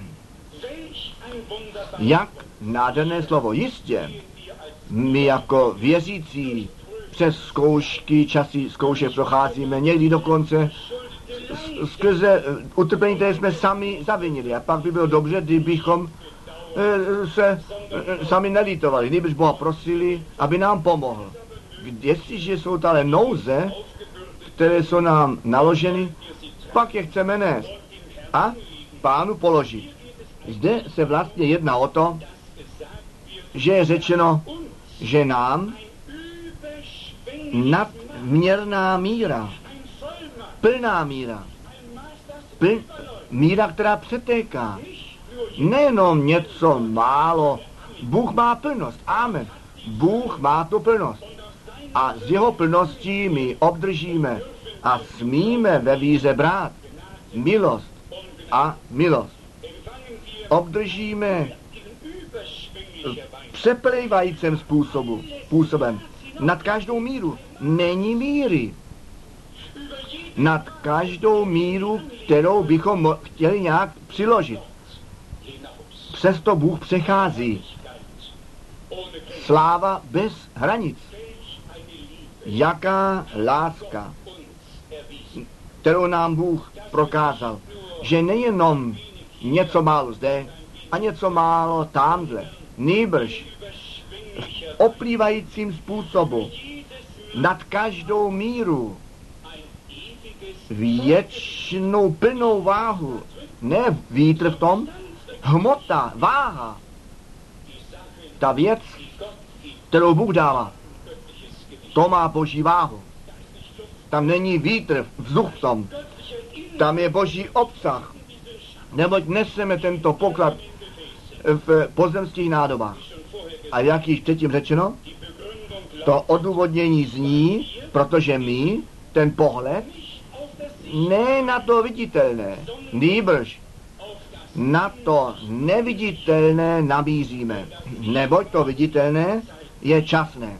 Jak nádherné slovo. Jistě, my jako věřící přes zkoušky, časy zkoušek procházíme, někdy dokonce skrze utrpení, které jsme sami zavinili. A pak by bylo dobře, kdybychom se sami nelítovali, kdybyž Boha prosili, aby nám pomohl. Jestliže jsou tady nouze, které jsou nám naloženy, pak je chceme nést a Pánu položit. Zde se vlastně jedná o to, že je řečeno, že nám nadměrná míra, plná míra, Pl, míra, která přetéká. Nejenom něco málo. Bůh má plnost. Amen. Bůh má tu plnost. A z jeho plností my obdržíme a smíme ve víře brát milost a milost. Obdržíme přeplývajícím způsobu, způsobem. Nad každou míru. Není míry. Nad každou míru, kterou bychom chtěli nějak přiložit. Přesto Bůh přechází. Sláva bez hranic. Jaká láska, kterou nám Bůh prokázal, že nejenom něco málo zde a něco málo tamhle, nýbrž v oplývajícím způsobu nad každou míru věčnou plnou váhu, ne vítr v tom, hmota, váha, ta věc, kterou Bůh dává, to má boží váhu. Tam není vítr, vzduch v tom. Tam je boží obsah. Neboť neseme tento poklad v pozemských nádobách. A jak již předtím řečeno, to odůvodnění zní, protože my, ten pohled, ne na to viditelné, nýbrž na to neviditelné nabízíme. Neboť to viditelné je časné.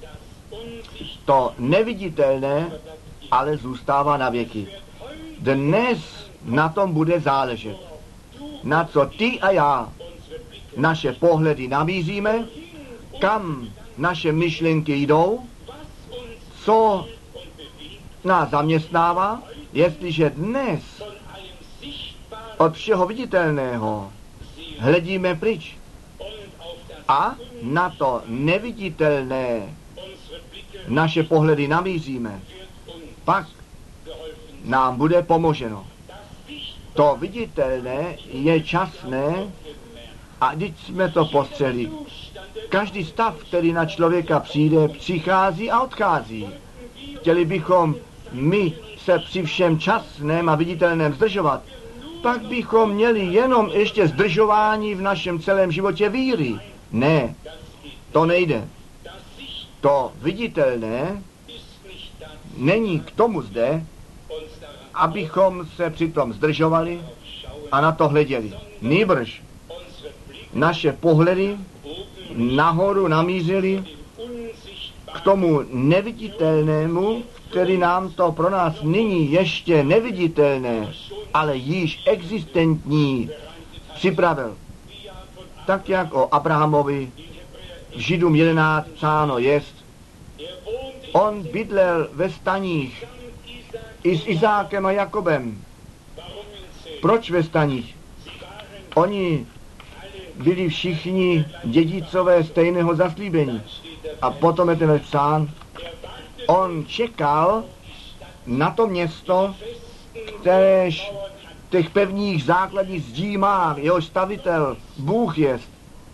To neviditelné ale zůstává na věky. Dnes na tom bude záležet. Na co ty a já naše pohledy nabízíme, kam naše myšlenky jdou, co nás zaměstnává, jestliže dnes od všeho viditelného hledíme pryč a na to neviditelné naše pohledy namíříme, pak nám bude pomoženo. To viditelné je časné a když jsme to postřeli, každý stav, který na člověka přijde, přichází a odchází. Chtěli bychom my se při všem časném a viditelném zdržovat, pak bychom měli jenom ještě zdržování v našem celém životě víry. Ne, to nejde. To viditelné není k tomu zde, abychom se přitom zdržovali a na to hleděli. Nýbrž naše pohledy nahoru namířili k tomu neviditelnému, který nám to pro nás nyní ještě neviditelné, ale již existentní připravil. Tak jak o Abrahamovi v Židům jedenáct psáno jest, on bydlel ve staních i s Izákem a Jakobem. Proč ve staních? Oni byli všichni dědicové stejného zaslíbení. A potom je ten psán, on čekal na to město, kteréž těch pevných základních zdí má, jeho stavitel, Bůh jest.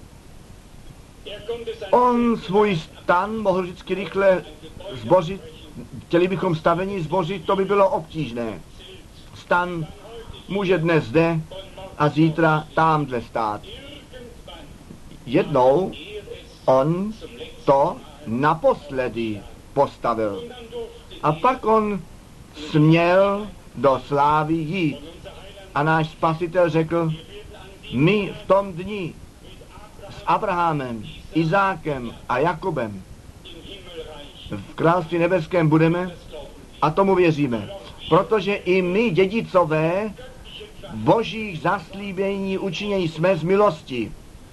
On svůj stan mohl vždycky rychle zbořit, chtěli bychom stavení zbořit, to by bylo obtížné. Stan může dnes zde a zítra tamhle stát. Jednou on to naposledy postavil. A pak on směl do slávy jít. A náš Spasitel řekl, my v tom dni s Abrahamem, Izákem a Jakobem v království nebeském budeme a tomu věříme. Protože i my, dědicové božích zaslíbení učinění jsme z milosti.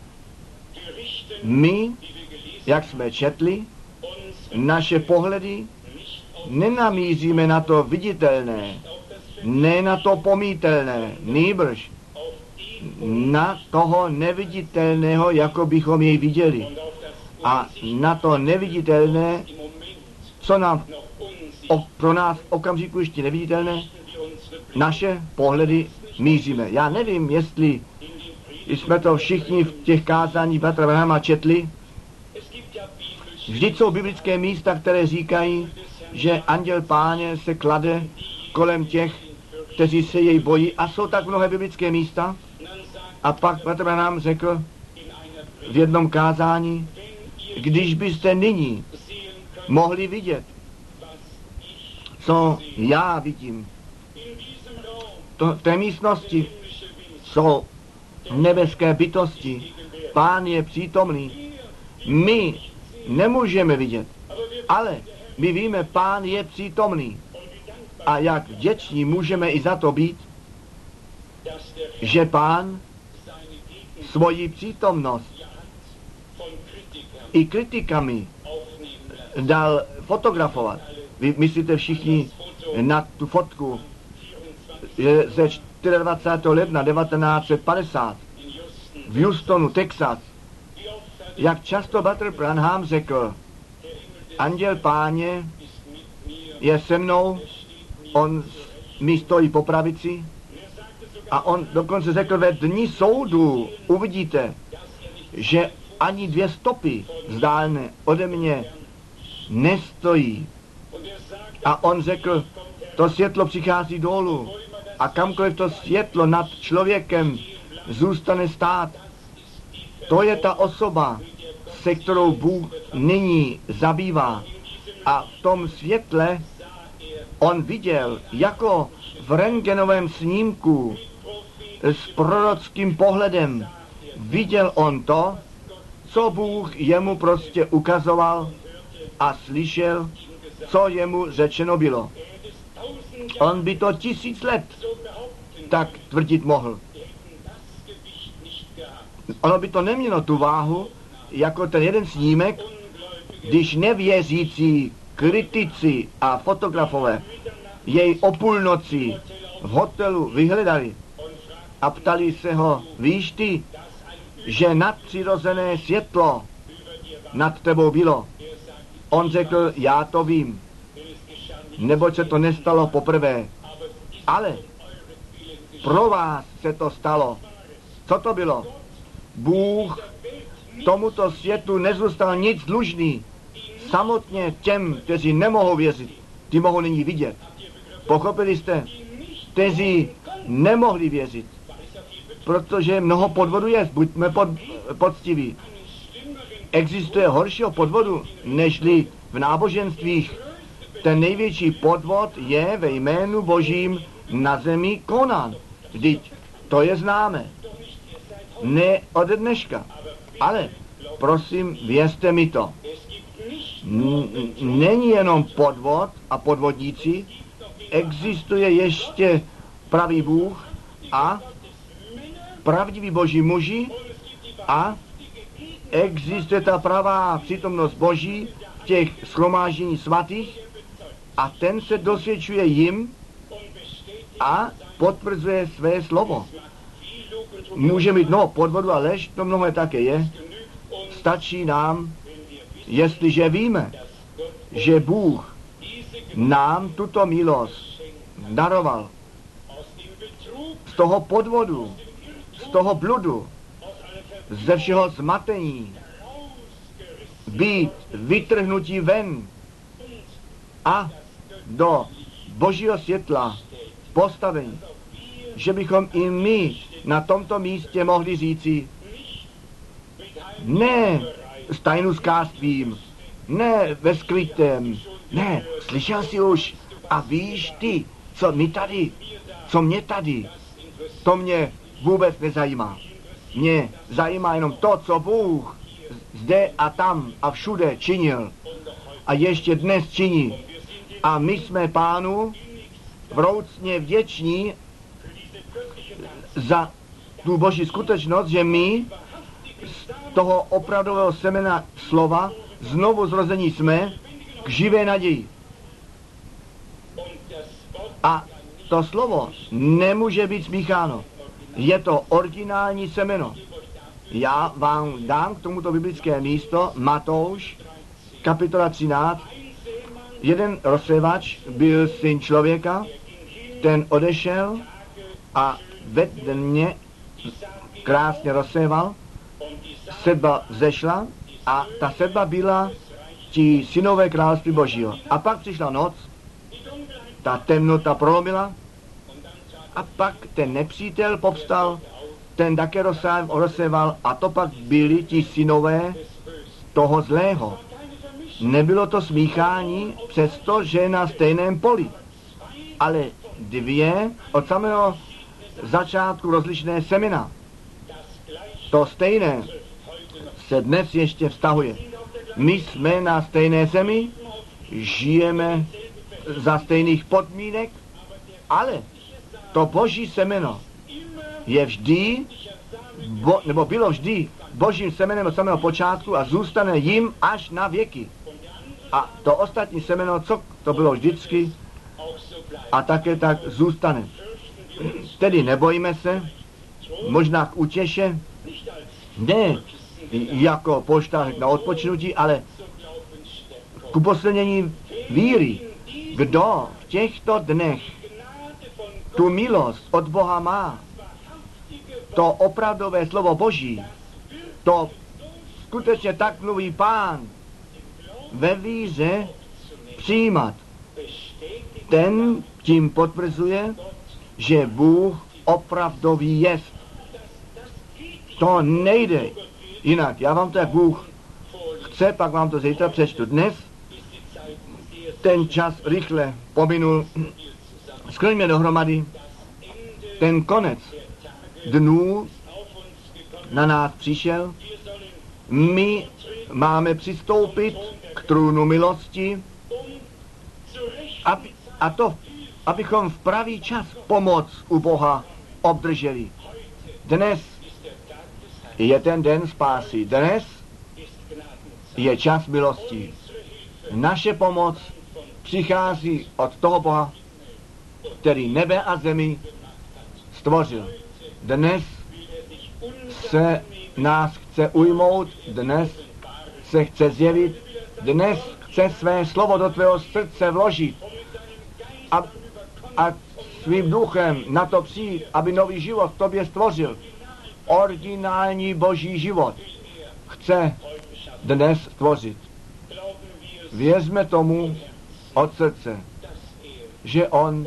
My, jak jsme četli, naše pohledy nenamíříme na to viditelné, ne na to pomítelné, nýbrž na toho neviditelného, jako bychom jej viděli. A na to neviditelné, co nám o, pro nás v okamžiku ještě neviditelné, naše pohledy míříme. Já nevím, jestli jsme to všichni v těch kázáních bratra Branhama četli. Vždyť jsou biblické místa, které říkají, že anděl Páně se klade kolem těch, kteří se jej bojí, a jsou tak mnohé biblické místa. A pak Petr nám řekl v jednom kázání, když byste nyní mohli vidět, co já vidím. To, v té místnosti jsou nebeské bytosti. Pán je přítomný. My nemůžeme vidět, ale my víme, Pán je přítomný. A jak vděční můžeme i za to být, že Pán svoji přítomnost i kritikami dal fotografovat. Vy myslíte všichni na tu fotku že ze dvacátého čtvrtého ledna devatenáct set padesát v Houstonu, Texas, jak často Walter Branham řekl, anděl Páně je se mnou, on mi stojí po pravici, a on dokonce řekl, ve dni soudu uvidíte, že ani dvě stopy vzdálné ode mě nestojí. A on řekl, to světlo přichází dolů a kamkoliv to světlo nad člověkem zůstane stát. To je ta osoba, se kterou Bůh nyní zabývá. A v tom světle on viděl, jako v rentgenovém snímku s prorockým pohledem, viděl on to, co Bůh jemu prostě ukazoval, a slyšel, co jemu řečeno bylo. On by to tisíc let tak tvrdit mohl. Ono by to nemělo tu váhu, jako ten jeden snímek, když nevěřící kritici a fotografové jej o půlnoci v hotelu vyhledali a ptali se ho, víš ty, že nadpřirozené světlo nad tebou bylo? On řekl, já to vím, neboť se to nestalo poprvé, ale pro vás se to stalo. Co to bylo? Bůh tomuto světu nezůstal nic dlužný. Samotně těm, kteří nemohou věřit, ty mohou nyní vidět. Pochopili jste? Kteří nemohli věřit, protože mnoho podvodů je, buďme pod, poctiví. Existuje horšího podvodu, nežli v náboženstvích. Ten největší podvod je ve jménu Božím na zemi konán. Vždyť to je známe. Ne ode dneška. Ale prosím, věřte mi to. N- není jenom podvod a podvodníci, existuje ještě pravý Bůh a pravdiví Boží muži a existuje ta pravá přítomnost Boží v těch shromáždění svatých a ten se dosvědčuje jim a potvrzuje své slovo. Může mít mnoho podvodu a lež, to mnohé také je. Stačí nám, jestliže víme, že Bůh nám tuto milost daroval z toho podvodu, z toho bludu, ze všeho zmatení, být vytrhnutí ven a do Božího světla postavení, že bychom i my na tomto místě mohli říci, ne s tajnůskářstvím, ne ve skrytém, ne, slyšel jsi už a víš ty, co mi tady, co mě tady, to mě vůbec nezajímá. Mě zajímá jenom to, co Bůh zde a tam a všude činil a ještě dnes činí. A my jsme Pánu vroucně vděční za tu Boží skutečnost, že my z toho opravdového semena slova znovu zrození jsme k živé naději. A to slovo nemůže být smícháno. Je to originální semeno. Já vám dám k tomuto biblické místo Matouš, kapitola třináct. Jeden rozsévač byl syn člověka, ten odešel a ve dně krásně rozséval, sedba zešla a ta sedba byla ti synové království Božího. A pak přišla noc, ta temnota prolomila a pak ten nepřítel povstal, ten také rozséval a to pak byli ti synové toho zlého. Nebylo to smíchání, přestože na stejném poli, ale dvě od samého začátku rozlišné semena. To stejné se dnes ještě vztahuje. My jsme na stejné zemi, žijeme za stejných podmínek, ale to boží semeno je vždy, bo, nebo bylo vždy božím semenem od samého počátku a zůstane jim až na věky. A to ostatní semeno, co to bylo vždycky, a také tak zůstane. Tedy nebojíme se, možná k útěše, ne jako poštářek na odpočinutí, ale k uposlnění víry. Kdo v těchto dnech tu milost od Boha má, to opravdové slovo Boží, to skutečně tak mluví Pán, ve víře přijímat. Ten tím potvrzuje, že Bůh opravdový jest. To nejde jinak. Já vám to, jak Bůh chce, pak vám to zítra přečtu. Dnes ten čas rychle pominul. Skrňme dohromady. Ten konec dnů na nás přišel. My máme přistoupit k trůnu milosti, aby, a to, abychom v pravý čas pomoc u Boha obdrželi. Dnes je ten den spásy. Dnes je čas milosti. Naše pomoc přichází od toho Boha, který nebe a zemi stvořil. Dnes se nás chce ujmout, dnes se chce zjevit, dnes chce své slovo do tvého srdce vložit a, a svým duchem na to přijít, aby nový život v tobě stvořil. Originální boží život chce dnes stvořit. Věřme tomu od srdce, že on,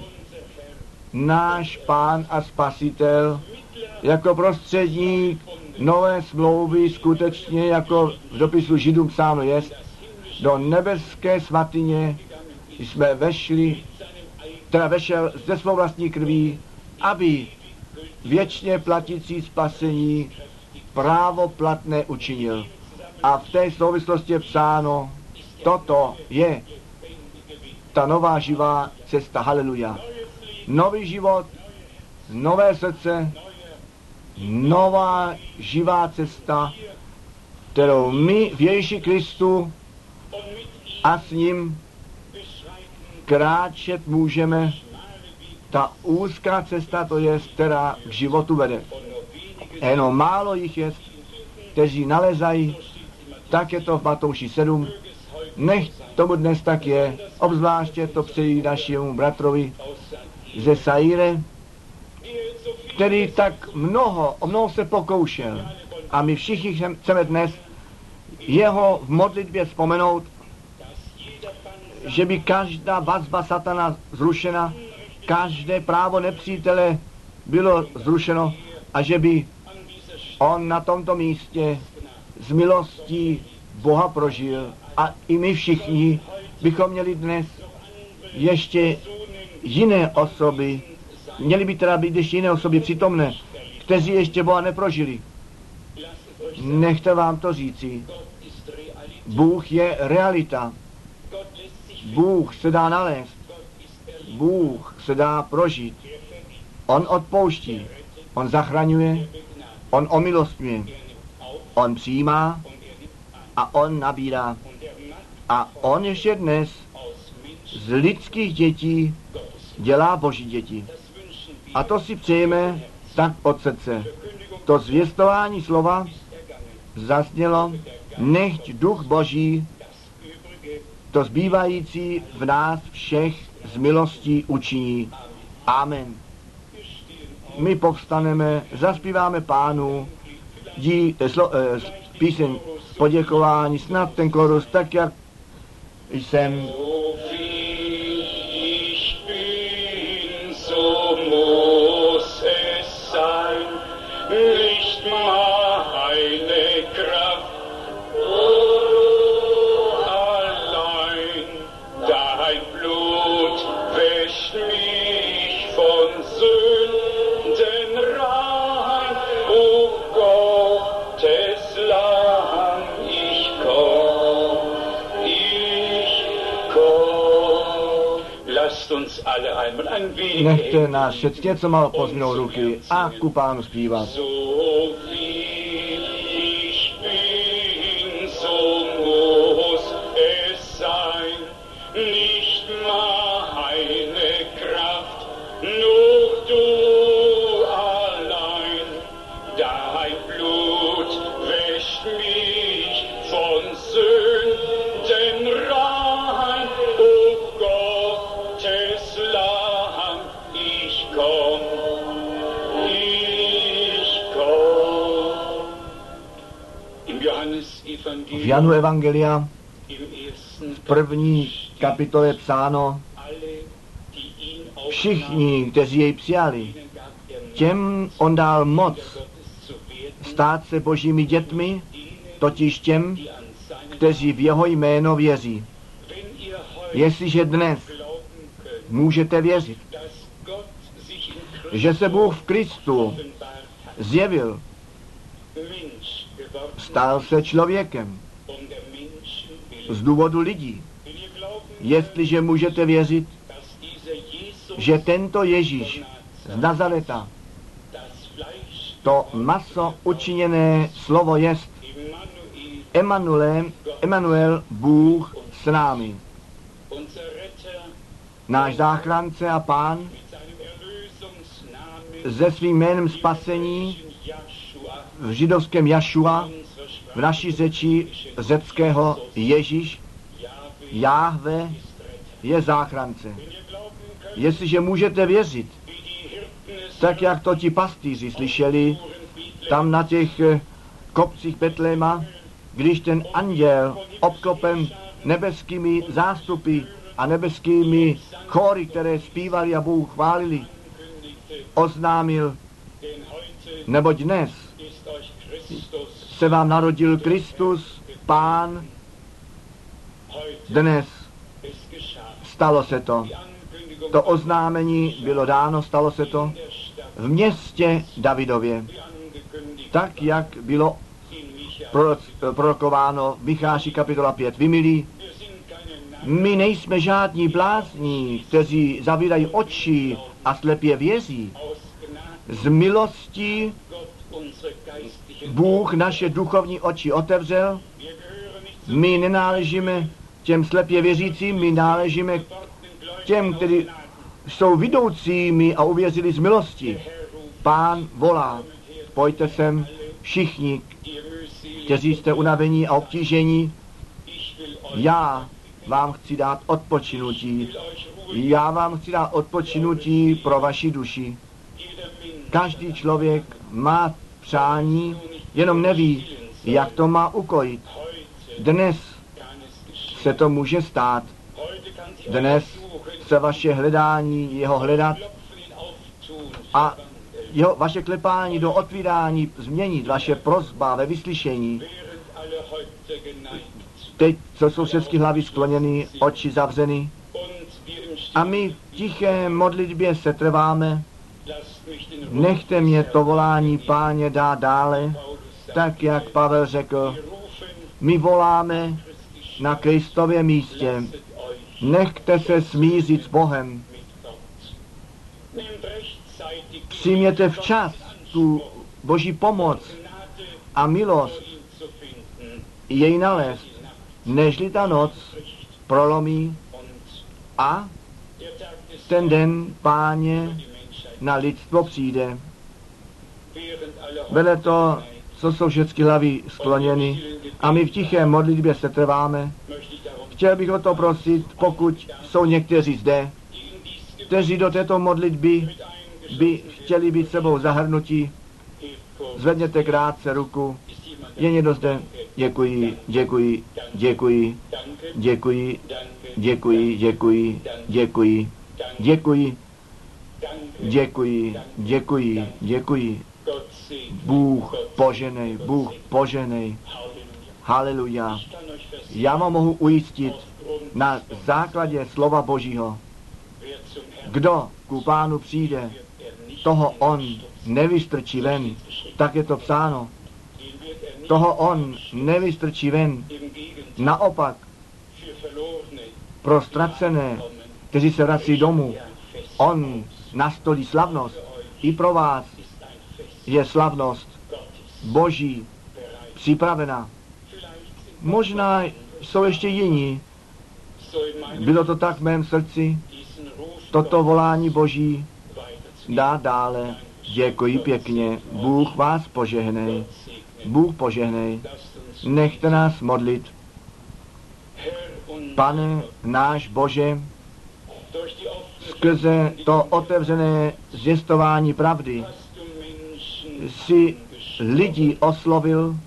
náš Pán a Spasitel, jako prostředník nové smlouvy, skutečně jako v dopisu Židům psáno jest, do nebeské svatyně jsme vešli, teda vešel ze svou vlastní krví, aby věčně platící spasení právoplatné učinil. A v té souvislosti je psáno, toto je ta nová živá cesta, haleluja. Nový život, nové srdce, nová živá cesta, kterou my v Ježíši Kristu a s ním kráčet můžeme. Ta úzká cesta to je, která k životu vede. Jenom málo jich je, kteří nalezají, tak je to v Matouši sedm. Nech tomu dnes tak je, obzvláště to přeji našemu bratrovi ze Saire, který tak mnoho, o mnoho se pokoušel. A my všichni chceme dnes jeho v modlitbě vzpomenout, že by každá vazba satana zrušena, každé právo nepřítele bylo zrušeno a že by on na tomto místě z milostí Boha prožil. A i my všichni bychom měli dnes ještě jiné osoby, měly by teda být ještě jiné osoby přítomné, kteří ještě Boha neprožili. Nechte vám to říci. Bůh je realita. Bůh se dá nalézt. Bůh se dá prožít. On odpouští. On zachraňuje. On omilostňuje. On přijímá a on nabírá. A on ještě dnes z lidských dětí dělá boží děti. A to si přejeme tak od srdce. To zvěstování slova zaznělo, nechť duch boží to zbývající v nás všech z milostí učiní. Amen. My povstaneme, zaspíváme Pánu, dí, slo, eh, píseň poděkování, snad ten chorus, tak jak jsem. Nechte nás všech něco malo pozvinout ruky a ku Pánu zpívat. V Janu Evangelia v první kapitole psáno: všichni, kteří jej přijali, těm on dal moc stát se božími dětmi, totiž těm, kteří v jeho jméno věří. Jestliže dnes můžete věřit, že se Bůh v Kristu zjevil, stal se člověkem z důvodu lidí. Jestliže můžete věřit, že tento Ježíš z Nazareta, to maso učiněné slovo jest Emanuel, Emanuel, Bůh s námi. Náš záchránce a Pán se svým jménem spasení v židovském Jašua, v naší řeči řeckého Ježíš, Jahve je záchránce. Jestliže můžete věřit, tak jak to ti pastýři slyšeli tam na těch kopcích Betléma, když ten anděl obklopen nebeskými zástupy a nebeskými chóry, které zpívali a Bůh chválili, oznámil, neboť dnes se vám narodil Kristus, Pán, dnes stalo se to. To oznámení bylo dáno, stalo se to v městě Davidově, tak, jak bylo prorokováno v Micháši kapitola pět. Vy milí, my nejsme žádní blázni, kteří zavírají oči a slepě věří. Z milostí Bůh naše duchovní oči otevřel. My nenáležíme těm slepě věřícím, my náležíme těm, kteří jsou vidoucími a uvěřili z milosti. Pán volá, pojďte sem všichni, kteří jste unavení a obtížení. Já vám chci dát odpočinutí. Já vám chci dát odpočinutí pro vaši duši. Každý člověk má přání, jenom neví, jak to má ukojit. Dnes se to může stát. Dnes se vaše hledání, jeho hledat a jeho, vaše klepání do otvírání změnit, vaše prosba ve vyslyšení. Teď, co jsou všechny hlavy skloněny, oči zavřeny a my v tiché modlitbě se trváme. Nechte mě to volání, Páně, dát dále, tak jak Pavel řekl, my voláme na Kristově místě. Nechte se smířit s Bohem. Přijměte včas tu Boží pomoc a milost jej nalézt, nežli ta noc prolomí a ten den, Páně, na lidstvo přijde. Vede to, co jsou všechny hlavy skloněny a my v tiché modlitbě se trváme. Chtěl bych o to prosit, pokud jsou někteří zde, kteří do této modlitby by chtěli být sebou zahrnutí, zvedněte krátce ruku. Je někdo zde? děkuji, děkuji, děkuji, děkuji, děkuji, děkuji, děkuji, děkuji, děkuji, děkuji, děkuji. Bůh poženej, Bůh poženej. Haleluja. Já vám mohu ujistit na základě slova Božího, kdo ku Pánu přijde, toho on nevystrčí ven, tak je to psáno. Toho on nevystrčí ven. Naopak, pro ztracené, kteří se vrací domů, on nastolí slavnost. I pro vás je slavnost Boží připravena. Možná jsou ještě jiní. Bylo to tak v mém srdci, toto volání Boží dá dále. Děkuji pěkně. Bůh vás požehnej. Bůh požehnej. Nechte nás modlit. Pane náš Bože, skrze to otevřené zvěstování pravdy si lidi oslovil,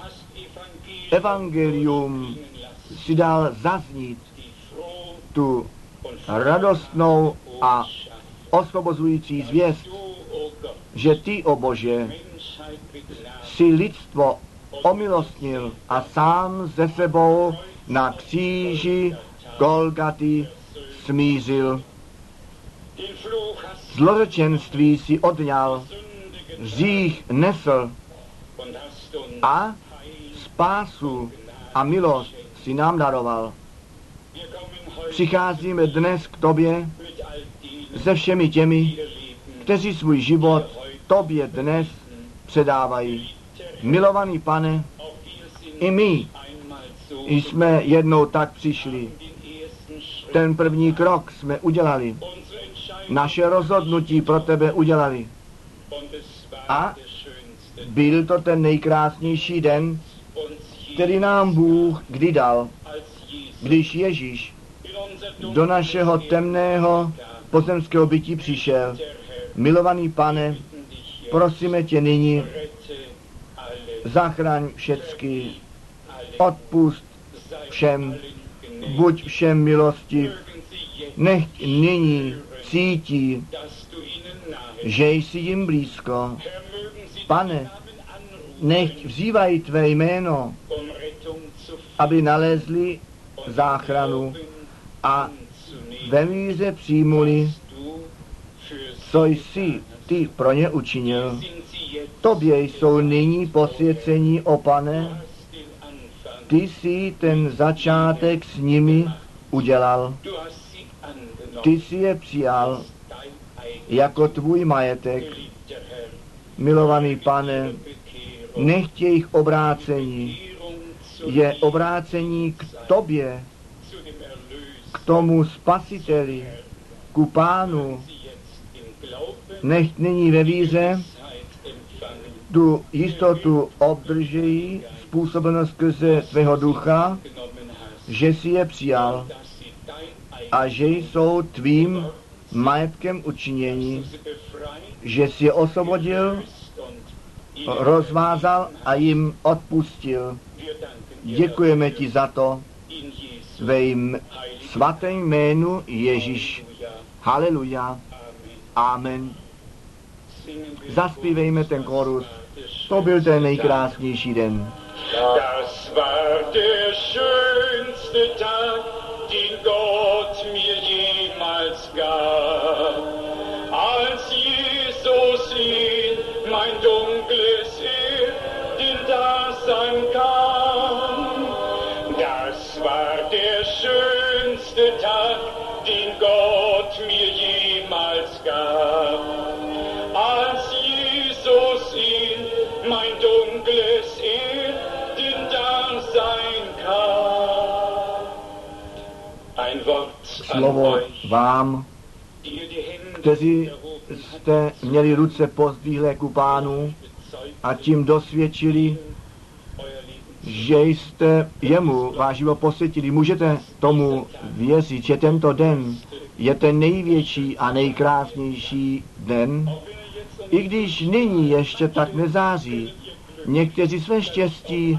evangelium si dal zaznít, tu radostnou a osvobozující zvěst, že ty, o Bože, si lidstvo omilostnil a sám ze sebou na kříži Golgaty smířil. Zlořečenství si odňal, hřích nesl a spásu a milost si nám daroval. Přicházíme dnes k tobě se všemi těmi, kteří svůj život tobě dnes předávají. Milovaný Pane, i my jsme jednou tak přišli. Ten první krok jsme udělali. Naše rozhodnutí pro tebe udělali. A byl to ten nejkrásnější den, který nám Bůh kdy dal, když Ježíš do našeho temného pozemského bytí přišel. Milovaný Pane, prosíme tě nyní, zachraň všecky, odpust všem, buď všem milostiv, nechť nyní cítí, že jsi jim blízko. Pane, nechť vzývají tvé jméno, aby nalezli záchranu a ve víře přijmuli, co jsi ty pro ně učinil. Tobě jsou nyní posvěcení, o Pane, ty jsi ten začátek s nimi udělal. Ty jsi je přijal jako tvůj majetek. Milovaný Pane, nechť jejich obrácení je obrácení k tobě, k tomu Spasiteli, ku Pánu. Nechť nyní ve víře tu jistotu obdržejí způsobeno skrze tvého ducha, že jsi je přijal a že jsou tvým majetkem učinění, že jsi je osvobodil, rozvázal a jim odpustil. Děkujeme ti za to ve jim svatém jménu Ježíš. Haleluja. Amen. Zaspívejme ten chorus. To byl ten nejkrásnější den. Das war der schönste Tag, den Gott mir jemals gab. Als Jesus in mein dunkles Dasein kam. Das war der schönste Tag, den Gott mir jemals gab. Als Jesus in mein dunkles Dasein kam. Ein Wort an Slovo euch, vám, kteří jste měli ruce pozdvihlé ku Pánu a tím dosvědčili, že jste jemu váš život posvětili. Můžete tomu věřit, že tento den je ten největší a nejkrásnější den, i když nyní ještě tak nezáří. Někteří své štěstí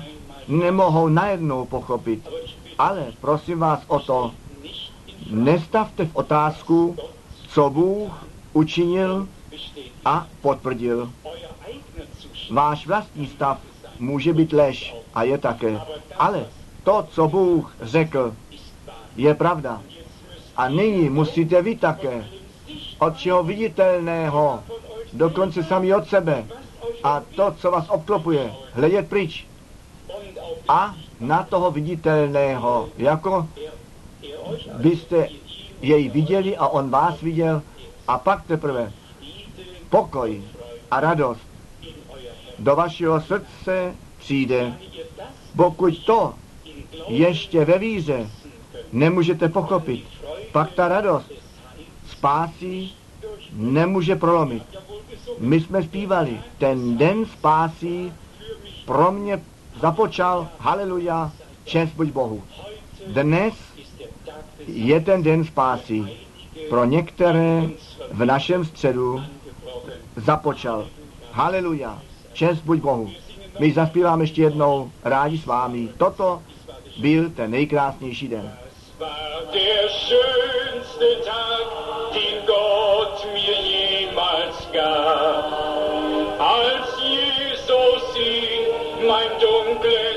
nemohou najednou pochopit. Ale prosím vás o to, nestavte v otázku, co Bůh učinil a potvrdil. Váš vlastní stav může být lež a je také. Ale to, co Bůh řekl, je pravda. A nyní musíte vy také od čeho viditelného, dokonce sami od sebe, a to, co vás obklopuje, hledět pryč. A na toho viditelného, jako byste jej viděli a on vás viděl, a pak teprve pokoj a radost do vašeho srdce přijde. Pokud to ještě ve víře nemůžete pochopit, pak ta radost spásy nemůže prolomit. My jsme zpívali, ten den spásy pro mě započal, haleluja, čest buď Bohu. Dnes je ten den spásy pro některé v našem středu započal. Haleluja, čest buď Bohu. My zaspíváme ještě jednou, rádi s vámi. Toto byl ten nejkrásnější den. Der schönste Tag, den Gott mir jemals gab, als Jesus in mein dunkles